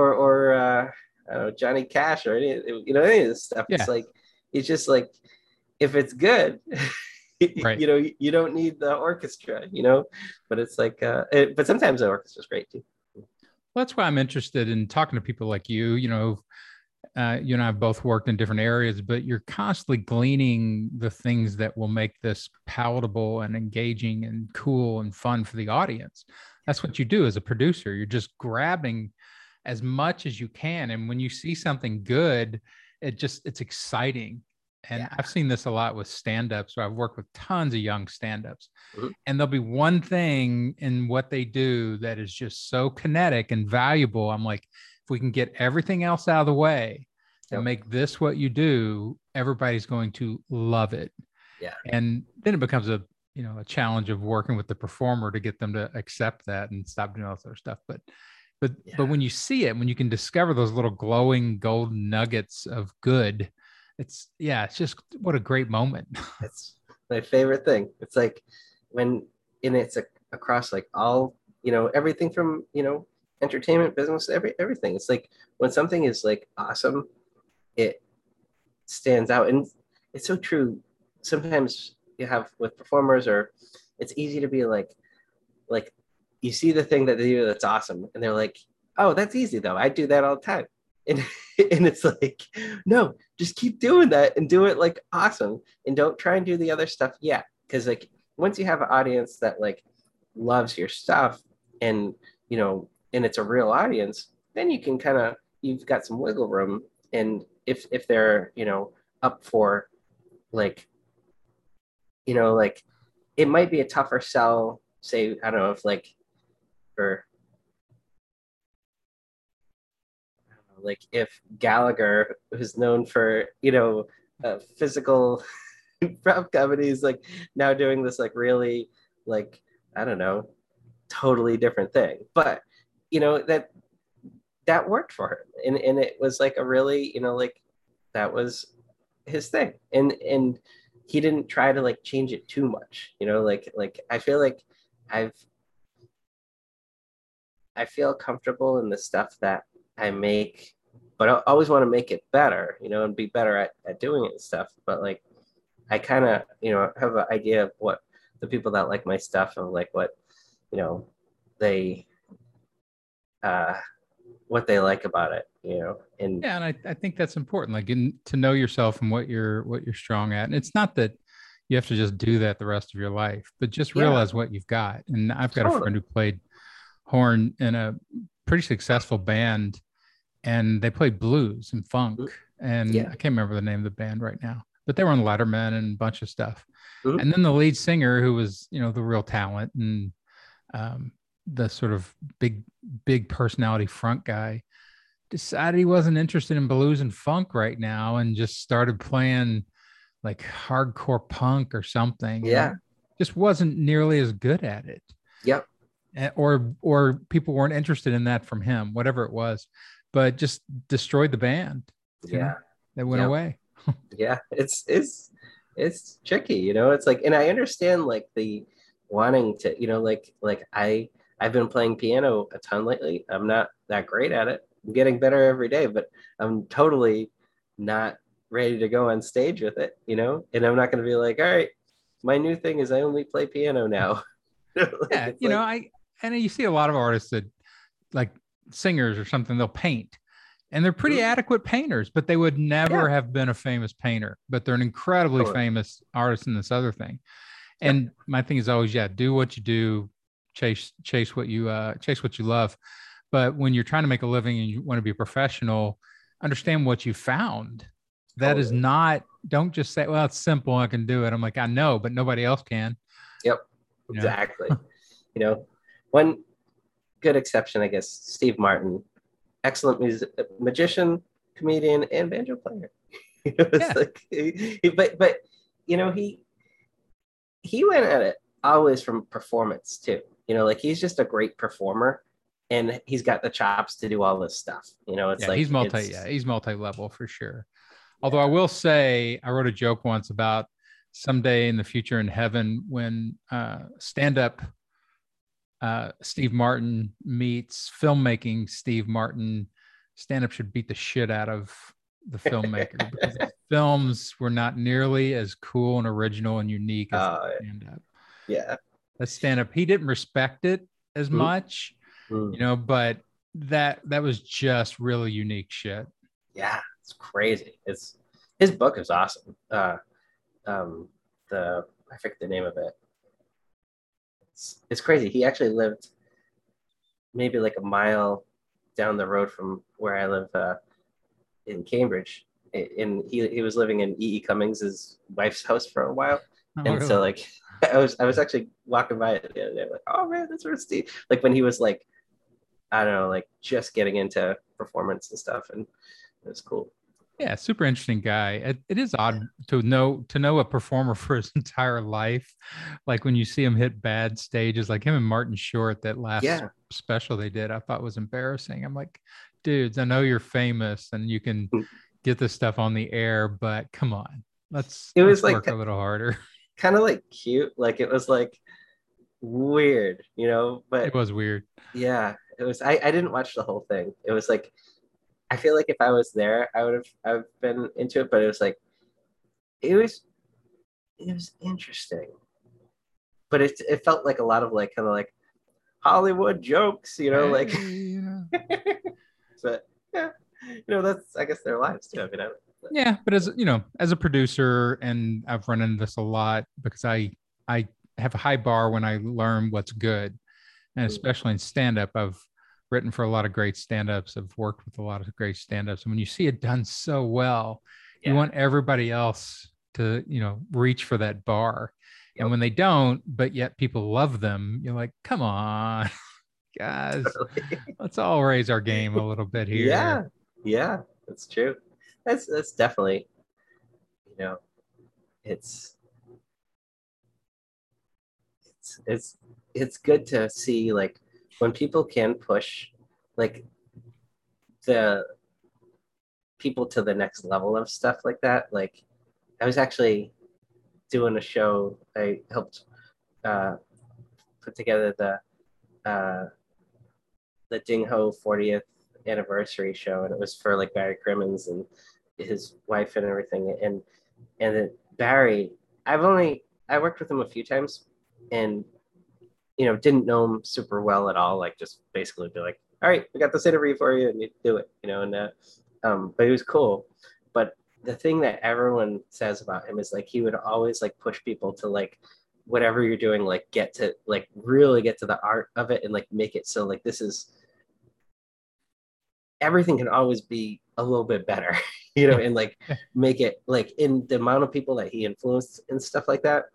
Speaker 2: or I don't know, Johnny Cash or any of this stuff. It's
Speaker 1: Yeah.
Speaker 2: like it's just like if it's good,
Speaker 1: Right.
Speaker 2: you don't need the orchestra, but it's like, but sometimes the orchestra's great too.
Speaker 1: Well, that's why I'm interested in talking to people like you. You and I have both worked in different areas, but you're constantly gleaning the things that will make this palatable and engaging and cool and fun for the audience. That's what you do as a producer. You're just grabbing as much as you can. And when you see something good, it's exciting. And
Speaker 2: Yeah.
Speaker 1: I've seen this a lot with stand-ups. So I've worked with tons of young stand-ups.
Speaker 2: Mhm.
Speaker 1: And there'll be one thing in what they do that is just so kinetic and valuable. I'm like, if we can get everything else out of the way and
Speaker 2: Yep.
Speaker 1: make this what you do, everybody's going to love it.
Speaker 2: Yeah.
Speaker 1: And then it becomes a challenge of working with the performer to get them to accept that and stop doing all this other stuff. But when you see it, when you can discover those little glowing golden nuggets of good, it's just what a great moment.
Speaker 2: It's my favorite thing. It's like when, and it's across like all, everything from, entertainment business, everything. It's like when something is like awesome, it stands out. And it's so true. Sometimes you have with performers, or it's easy to be like you see the thing that they do that's awesome, and they're like, oh, that's easy though. I do that all the time. And and it's like, no, just keep doing that and do it like awesome. And don't try and do the other stuff yet. Because like once you have an audience that like loves your stuff, and and it's a real audience, then you can kind of, you've got some wiggle room. And if they're, up for like, like it might be a tougher sell, say, I don't know if like for, like if Gallagher, who's known for, physical prep companies, like now doing this like really, like, I don't know, totally different thing. But that worked for him, and it was like a really, like that was his thing. And he didn't try to like change it too much, like I feel like I've I feel comfortable in the stuff that I make, but I always want to make it better, and be better at doing it and stuff. But like, I kind of, have an idea of what the people that like my stuff, and like you know, they, uh, what they like about it, and
Speaker 1: Yeah, and I think that's important, like to know yourself and what you're strong at. And it's not that you have to just do that the rest of your life, but just
Speaker 2: yeah,
Speaker 1: realize what you've got. And I've got a friend
Speaker 2: totally.
Speaker 1: who played horn in a pretty successful band, and they played blues and funk.
Speaker 2: Mm,
Speaker 1: And
Speaker 2: yeah.
Speaker 1: I can't remember the name of the band right now, but they were on Letterman and a bunch of stuff.
Speaker 2: Mm,
Speaker 1: And then the lead singer, who was, the real talent and the sort of big personality front guy, decided he wasn't interested in blues and funk right now and just started playing like hardcore punk or something,
Speaker 2: yeah.
Speaker 1: and just wasn't nearly as good at it.
Speaker 2: Yep.
Speaker 1: Or people weren't interested in that from him, whatever it was, but just destroyed the band.
Speaker 2: Yeah.
Speaker 1: They went
Speaker 2: Yep.
Speaker 1: away.
Speaker 2: Yeah. It's tricky, it's like, and I understand like the wanting to, like I've been playing piano a ton lately. I'm not that great at it. I'm getting better every day, but I'm totally not ready to go on stage with it, and I'm not going to be like, all right, my new thing is I only play piano now. Like
Speaker 1: Yeah,
Speaker 2: it's like,
Speaker 1: and you see a lot of artists that, like singers or something, they'll paint and they're pretty
Speaker 2: mm,
Speaker 1: adequate painters, but they would
Speaker 2: yeah,
Speaker 1: never have been a famous painter, but they're an incredibly
Speaker 2: totally.
Speaker 1: famous artist in this other thing.
Speaker 2: Yep.
Speaker 1: And my thing is always, do what you do, chase what you love. But when you're trying to make a living and you want to be a professional, understand what you found. That is
Speaker 2: Totally.
Speaker 1: not, don't just say, well, it's simple, I can do it. I'm like, I know, but nobody else can,
Speaker 2: Yep.
Speaker 1: you know?
Speaker 2: Exactly. One good exception, I guess, Steve Martin, excellent magician, comedian, and banjo player. It's
Speaker 1: Yeah.
Speaker 2: like, but he went at it always from performance too. Like he's just a great performer, and he's got the chops to do all this stuff. It's
Speaker 1: Yeah.
Speaker 2: like
Speaker 1: He's multi-level for sure. Although I
Speaker 2: yeah,
Speaker 1: will say, I wrote a joke once about someday in the future in heaven when stand-up Steve Martin meets filmmaking Steve Martin, stand-up should beat the shit out of the filmmaker, because his films were not nearly as cool and original and unique as stand up.
Speaker 2: Yeah.
Speaker 1: That stand up, he didn't respect it as much, but that was just really unique shit.
Speaker 2: Yeah, it's crazy. His book is awesome. I forget the name of it. It's crazy. He actually lived maybe like a mile down the road from where I live in Cambridge. And he was living in E.E. Cummings's wife's house for a while. And
Speaker 1: really?
Speaker 2: so like I was actually walking by it the other day, like, oh man, that's where Steve, like when he was like, I don't know, like just getting into performance and stuff, and it was cool.
Speaker 1: Yeah, super interesting guy. It is odd to know a performer for his entire life. Like when you see him hit bad stages, like him and Martin Short, that last special they did, I thought was embarrassing. I'm like, dudes, I know you're famous and you can get this stuff on the air, but come on, let's
Speaker 2: like
Speaker 1: work a little harder.
Speaker 2: Kind of like cute, like it was like weird, but
Speaker 1: it was weird.
Speaker 2: Yeah, it was. I didn't watch the whole thing. It was like, I feel like if I was there, I've been into it, but it was like, it was interesting, but it felt like a lot of like kind of like Hollywood jokes, like. But yeah, that's, I guess, their lives too. I mean,
Speaker 1: yeah, but as a producer, and I've run into this a lot because I have a high bar when I learn what's good, and especially in stand-up, I've written for a lot of great stand-ups. I've worked with a lot of great stand-ups, and when you see it done so well, you want everybody else to reach for that bar. And when they don't, but yet people love them, you're like, come on, guys, let's all raise our game a little bit here.
Speaker 2: Yeah, that's true. That's definitely, it's good to see like when people can push like the people to the next level of stuff like that. Like I was actually doing a show. I helped put together the Ding Ho 40th anniversary show, and it was for like Barry Crimmins and his wife and everything. And Barry, I worked with him a few times, and didn't know him super well at all. Like just basically be like, all right, we got this interview for you, and you do it, but he was cool. But the thing that everyone says about him is like he would always like push people to like whatever you're doing, like get to like really get to the art of it and like make it so like this is everything can always be a little bit better, and like make it like in the amount of people that he influenced and stuff like that,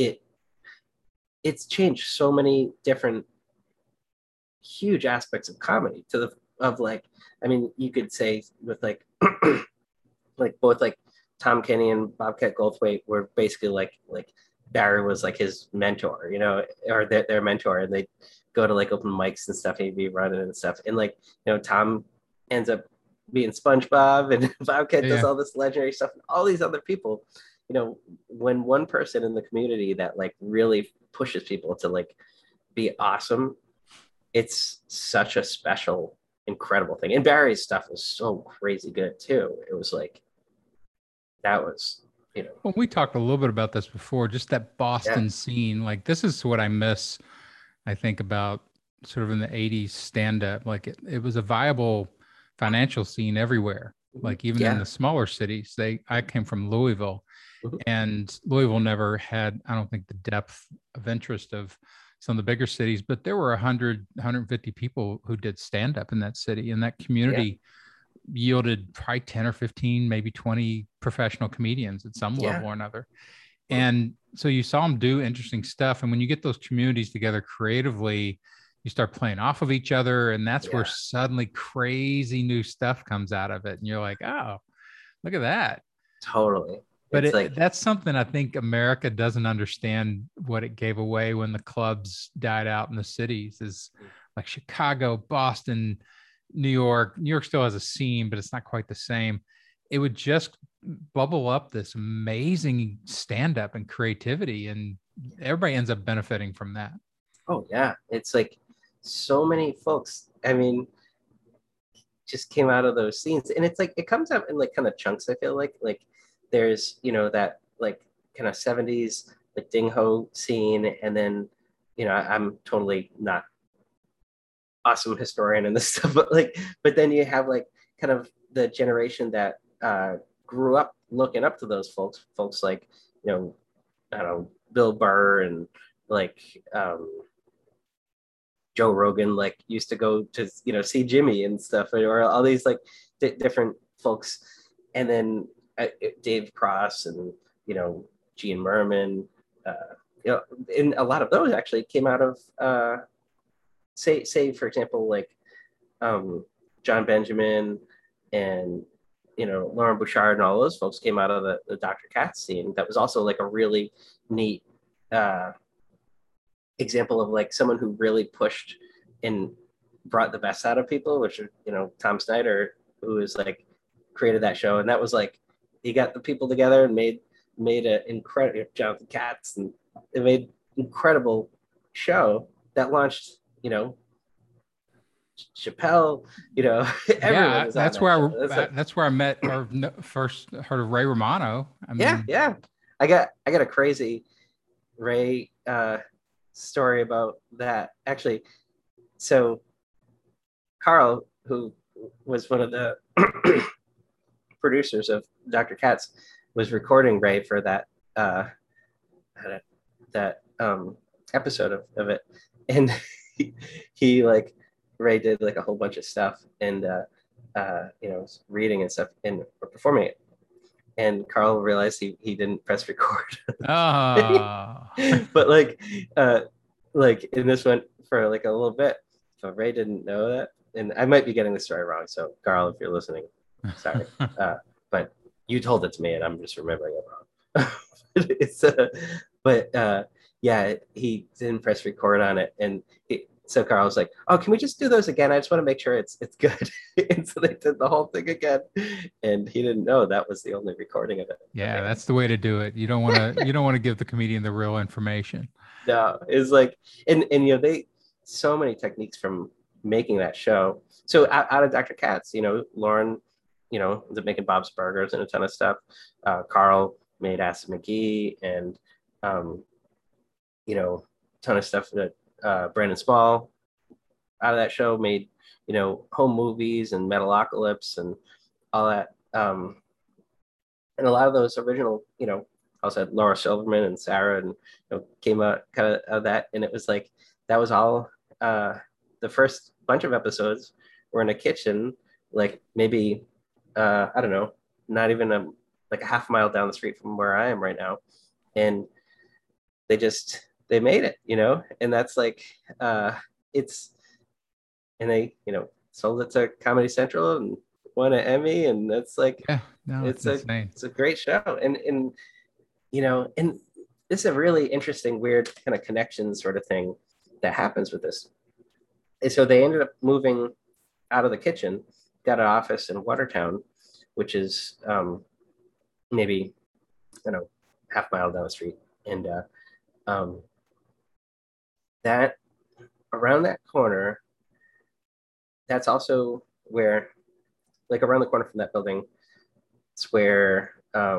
Speaker 2: it's changed so many different huge aspects of comedy like, I mean, you could say with like like both like Tom Kenny and Bobcat Goldthwait were basically like Barry was like his mentor, or their mentor, and they go to like open mics and stuff, and he'd be running and stuff, and like Tom ends up being SpongeBob, and Bobcat does all this legendary stuff, and all these other people, when one person in the community that like really pushes people to like be awesome, it's such a special, incredible thing. And Barry's stuff was so crazy good too. It was like, that was,
Speaker 1: Well, we talked a little bit about this before, just that Boston scene. Like this is what I miss, I think, about sort of in the 80s stand-up. Like it was a viable financial scene everywhere. Like even in the smaller cities. I came from Louisville, and Louisville never had, I don't think, the depth of interest of some of the bigger cities, but there were 150 people who did stand-up in that city, and that community yielded probably 10 or 15, maybe 20 professional comedians at some level or another. And so you saw them do interesting stuff. And when you get those communities together creatively, you start playing off of each other. And that's where suddenly crazy new stuff comes out of it. And you're like, oh, look at that.
Speaker 2: Totally.
Speaker 1: But that's something I think America doesn't understand what it gave away when the clubs died out in the cities, is like Chicago, Boston, New York. New York still has a scene, but it's not quite the same. It would just bubble up this amazing stand-up and creativity, and everybody ends up benefiting from that.
Speaker 2: Oh yeah. It's like so many folks. I mean, just came out of those scenes. And it's like it comes out in like kind of chunks. I feel like there's that like kind of 70s like Ding Ho scene, and then I'm totally not awesome historian and this stuff, but then you have like kind of the generation that grew up looking up to those folks like I don't know, Bill Burr and like Joe Rogan like used to go to see Jimmy and stuff, or all these like different folks, and then Dave Cross and Gene Merman, and a lot of those actually came out of say for example like John Benjamin and Lauren Bouchard and all those folks came out of the Dr. Katz scene. That was also like a really neat example of like someone who really pushed and brought the best out of people, which Tom Snyder, who is like created that show, and that was like he got the people together and made an incredible Jonathan Katz, and it made incredible show that launched Chappelle, everyone was on
Speaker 1: that's
Speaker 2: that
Speaker 1: where
Speaker 2: show.
Speaker 1: that's where I met or first heard of Ray Romano. I mean,
Speaker 2: yeah. I got a crazy Ray story about that actually. So Carl, who was one of the producers of Dr. Katz, was recording Ray for that episode of it, and he like Ray did like a whole bunch of stuff and reading and stuff and performing it, and Carl realized he didn't press record. But and this went for like a little bit, so Ray didn't know that, and I might be getting the story wrong, so Carl, if you're listening, sorry. But you told it to me and I'm just remembering it wrong. Yeah, he didn't press record on it, and so Carl was like, "Oh, can we just do those again? I just want to make sure it's good." And so they did the whole thing again, and he didn't know that was the only recording of it.
Speaker 1: Yeah, that's the way to do it. You don't want to give the comedian the real information.
Speaker 2: No, it's like, and they so many techniques from making that show. So out of Dr. Katz, Lauren, was making Bob's Burgers and a ton of stuff. Carl made Acid McGee and ton of stuff that Brandon Small out of that show made, home movies and Metalocalypse and all that. And a lot of those original, also had Laura Silverman and Sarah, and came out kind of that. And it was like that was all the first bunch of episodes were in a kitchen, like maybe I don't know, not even like a half mile down the street from where I am right now, and they made it, and that's like it's, and they sold it to Comedy Central and won an Emmy, and that's like it's insane. It's a great show, and and this is a really interesting, weird kind of connection sort of thing that happens with this. And so they ended up moving out of the kitchen, got an office in Watertown, which is maybe half mile down the street, and that around that corner, that's also where, like around the corner from that building, it's where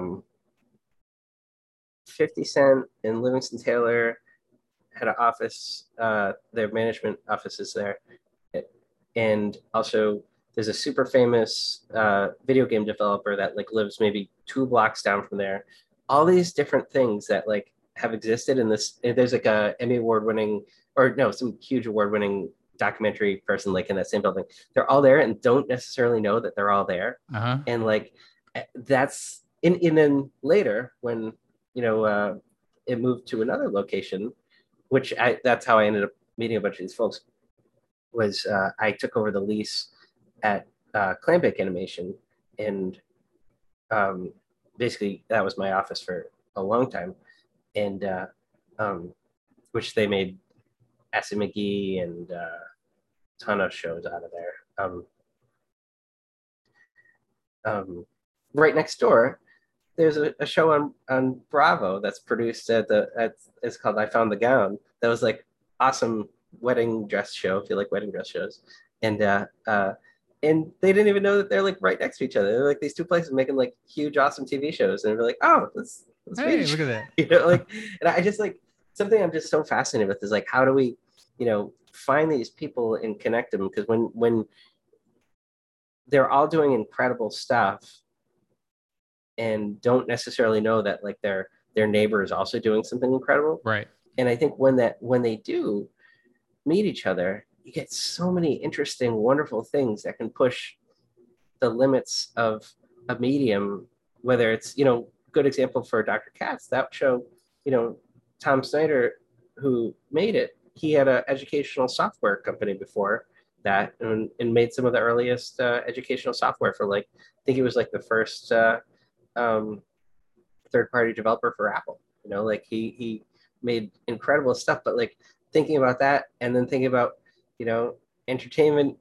Speaker 2: 50 Cent and Livingston Taylor had an office, their management offices there. And also there's a super famous video game developer that like lives maybe 2 blocks down from there. All these different things that like have existed in this, there's like a Emmy award winning, or no, some huge award winning documentary person like in that same building. They're all there and don't necessarily know that they're all there. And like that's and then later when it moved to another location, which that's how I ended up meeting a bunch of these folks, was I took over the lease at Clambake Animation, and basically that was my office for a long time, and which they made Acid McGee and a ton of shows out of there. Right next door, there's a show on Bravo that's produced it's called I Found the Gown. That was like awesome wedding dress show, if you like wedding dress shows. And and they didn't even know that they're like right next to each other. They're like these two places making like huge, awesome TV shows, and they're like, oh, let's meet
Speaker 1: Hey,
Speaker 2: each
Speaker 1: look at
Speaker 2: other.
Speaker 1: that.
Speaker 2: You know, like, and I just like something I'm just so fascinated with is like, how do we, find these people and connect them? Because when they're all doing incredible stuff and don't necessarily know that like their neighbor is also doing something incredible.
Speaker 1: Right.
Speaker 2: And I think when they do meet each other, you get so many interesting, wonderful things that can push the limits of a medium, whether it's, good example for Dr. Katz, that show, you know, Tom Snyder, who made it, he had an educational software company before that, and made some of the earliest educational software for like, I think he was like the first um, third party developer for Apple. Like he made incredible stuff, but like thinking about that and then thinking about, entertainment,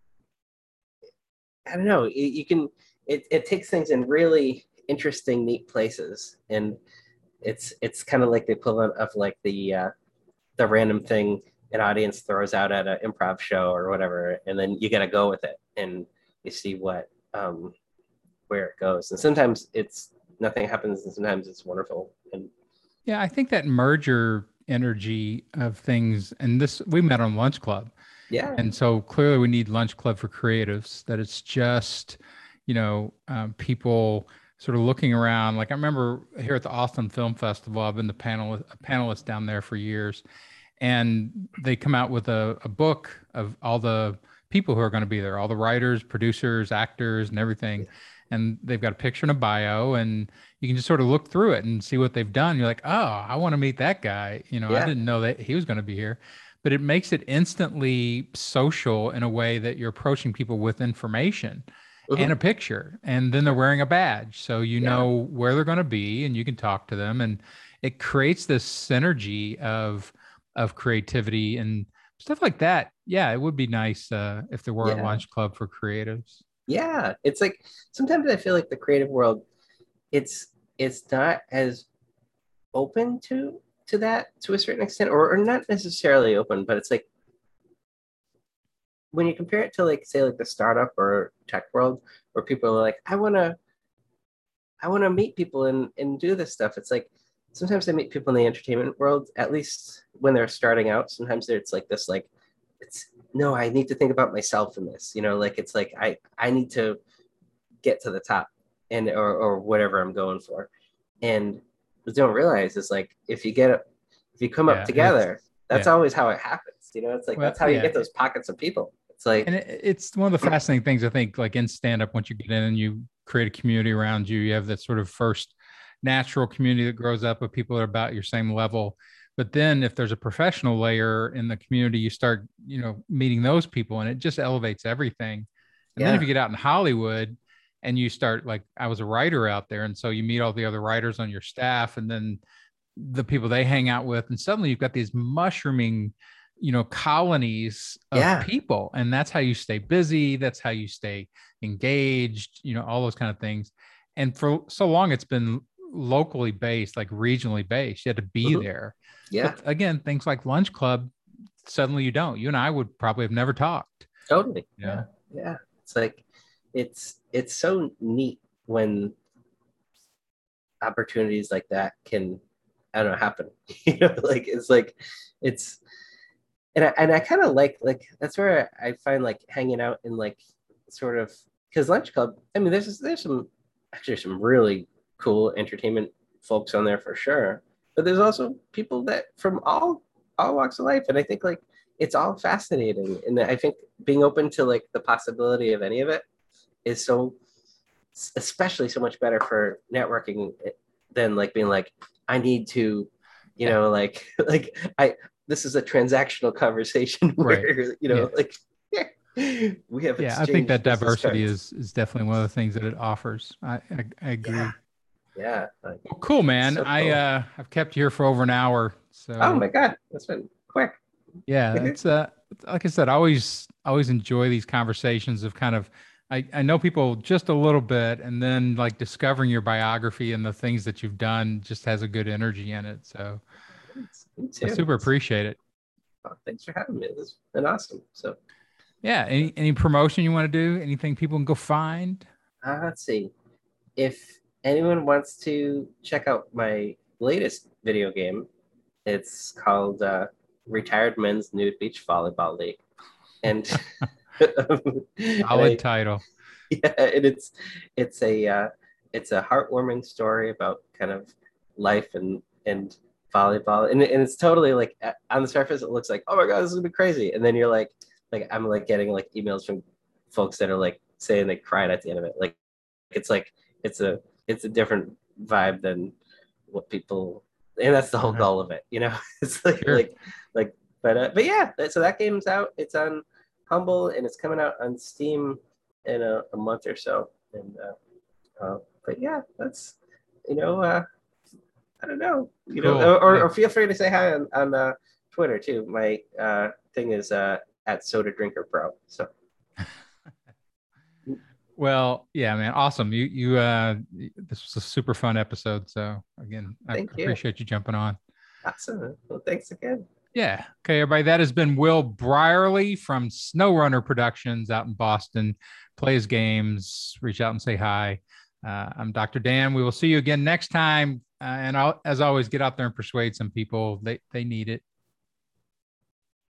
Speaker 2: I don't know, you can, it takes things in really interesting, neat places. And it's kind of like the equivalent of like the random thing an audience throws out at an improv show or whatever, and then you got to go with it and you see where it goes. And sometimes it's nothing happens, and sometimes it's wonderful. And
Speaker 1: Yeah, I think that merger energy of things, and this we met on Lunch Club.
Speaker 2: yeah,
Speaker 1: And so clearly we need Lunch Club for creatives, that it's just, people sort of looking around. Like I remember here at the Austin Film Festival, I've been a panelist down there for years. And they come out with a book of all the people who are going to be there, all the writers, producers, actors, and everything.
Speaker 2: yeah,
Speaker 1: And they've got a picture and a bio, and you can just sort of look through it and see what they've done. You're like, oh, I want to meet that guy. I
Speaker 2: yeah.
Speaker 1: didn't know that he was going to be here. But it makes it instantly social in a way that you're approaching people with information and
Speaker 2: Mhm.
Speaker 1: a picture, and then they're wearing a badge. So you
Speaker 2: Yeah,
Speaker 1: know where they're going to be and you can talk to them. And it creates this synergy of creativity and stuff like that. Yeah, it would be nice if there were a
Speaker 2: yeah,
Speaker 1: lunch club for creatives.
Speaker 2: yeah. It's like sometimes I feel like the creative world, it's it's not as open to that to a certain extent, or not necessarily open, but it's like when you compare it to like say like the startup or tech world, where people are like, I want to meet people and do this stuff. It's like sometimes I meet people in the entertainment world, at least when they're starting out. Sometimes it's like this, like it's no, I need to think about myself in this. Like it's like I need to get to the top, and or whatever I'm going for. And what they don't realize is like if you come up
Speaker 1: Yeah, it's
Speaker 2: together, that's
Speaker 1: yeah.
Speaker 2: always how it happens. It's like
Speaker 1: Well,
Speaker 2: that's how you
Speaker 1: yeah.
Speaker 2: get those pockets of people. It's
Speaker 1: And
Speaker 2: like
Speaker 1: it's one of the fascinating things, I think, like in stand up, once you get in and you create a community around you, you have that sort of first natural community that grows up of people that are about your same level. But then if there's a professional layer in the community, you start, meeting those people, and it just elevates everything. And then if
Speaker 2: yeah,
Speaker 1: you get out in Hollywood and you start, like I was a writer out there, and so you meet all the other writers on your staff, and then the people they hang out with, and suddenly you've got these mushrooming, colonies of
Speaker 2: yeah,
Speaker 1: people, and that's how you stay busy, that's how you stay engaged, all those kind of things. And for so long it's been locally based, like regionally based, you had to be
Speaker 2: mhm,
Speaker 1: there.
Speaker 2: yeah,
Speaker 1: But again, things like Lunch Club, suddenly you and I would probably have never talked,
Speaker 2: totally,
Speaker 1: you
Speaker 2: yeah,
Speaker 1: know
Speaker 2: yeah. It's like it's so neat when opportunities like that can, I don't know, happen. Like it's like it's and I kind of like that's where I find like hanging out in like sort of, because Lunch Club, I mean, there's some actually some really cool entertainment folks on there for sure, but there's also people that from all walks of life, and I think like it's all fascinating, and I think being open to like the possibility of any of it is so, especially so much better for networking than like being like, I need to,
Speaker 1: yeah,
Speaker 2: like like I this is a transactional conversation
Speaker 1: right,
Speaker 2: where,
Speaker 1: yeah,
Speaker 2: like we have
Speaker 1: yeah. I think that
Speaker 2: exchanged business
Speaker 1: diversity
Speaker 2: cards.
Speaker 1: is definitely one of the things that it offers. I
Speaker 2: Yeah,
Speaker 1: agree.
Speaker 2: yeah, like,
Speaker 1: Well, cool,
Speaker 2: it's
Speaker 1: man.
Speaker 2: so cool.
Speaker 1: I've kept you here for over an hour,
Speaker 2: Oh
Speaker 1: so
Speaker 2: my god, that's been quick.
Speaker 1: yeah, it's like I said, I always enjoy these conversations of kind of I know people just a little bit, and then like discovering your biography and the things that you've done just has a good energy in it. So
Speaker 2: Me
Speaker 1: I
Speaker 2: too.
Speaker 1: super appreciate it.
Speaker 2: Oh, thanks for having me. This has been awesome. So
Speaker 1: Yeah. Any promotion you want to do? Anything people can go find?
Speaker 2: Let's see. If anyone wants to check out my latest video game, it's called Retired Men's Nude Beach Volleyball League, and and
Speaker 1: Solid
Speaker 2: I
Speaker 1: title.
Speaker 2: yeah, and it's a it's a heartwarming story about kind of life and volleyball, and it's totally like on the surface it looks like, oh my god, this is gonna be crazy, and then you're like I'm like getting like emails from folks that are like saying they cried at the end of it, it's like it's a it's a different vibe than what people, and that's the whole
Speaker 1: Uh-huh.
Speaker 2: goal of it, you know. It's
Speaker 1: Sure.
Speaker 2: like but yeah, so that game's out. It's on Humble and it's coming out on Steam in a month or so. And but yeah, that's you know I don't know,
Speaker 1: Cool. Yeah.
Speaker 2: or feel free to say hi on Twitter too. My thing is at Soda Drinker Pro. So
Speaker 1: Well, yeah, man. Awesome. This was a super fun episode. So again, I
Speaker 2: thank you.
Speaker 1: appreciate you jumping on.
Speaker 2: Awesome. Well, thanks again.
Speaker 1: Yeah. Okay, everybody. That has been Will Brierly from SnowRunner Productions out in Boston. Plays games. Reach out and say hi. I'm Dr. Dan. We will see you again next time. And as always, get out there and persuade some people. They need it.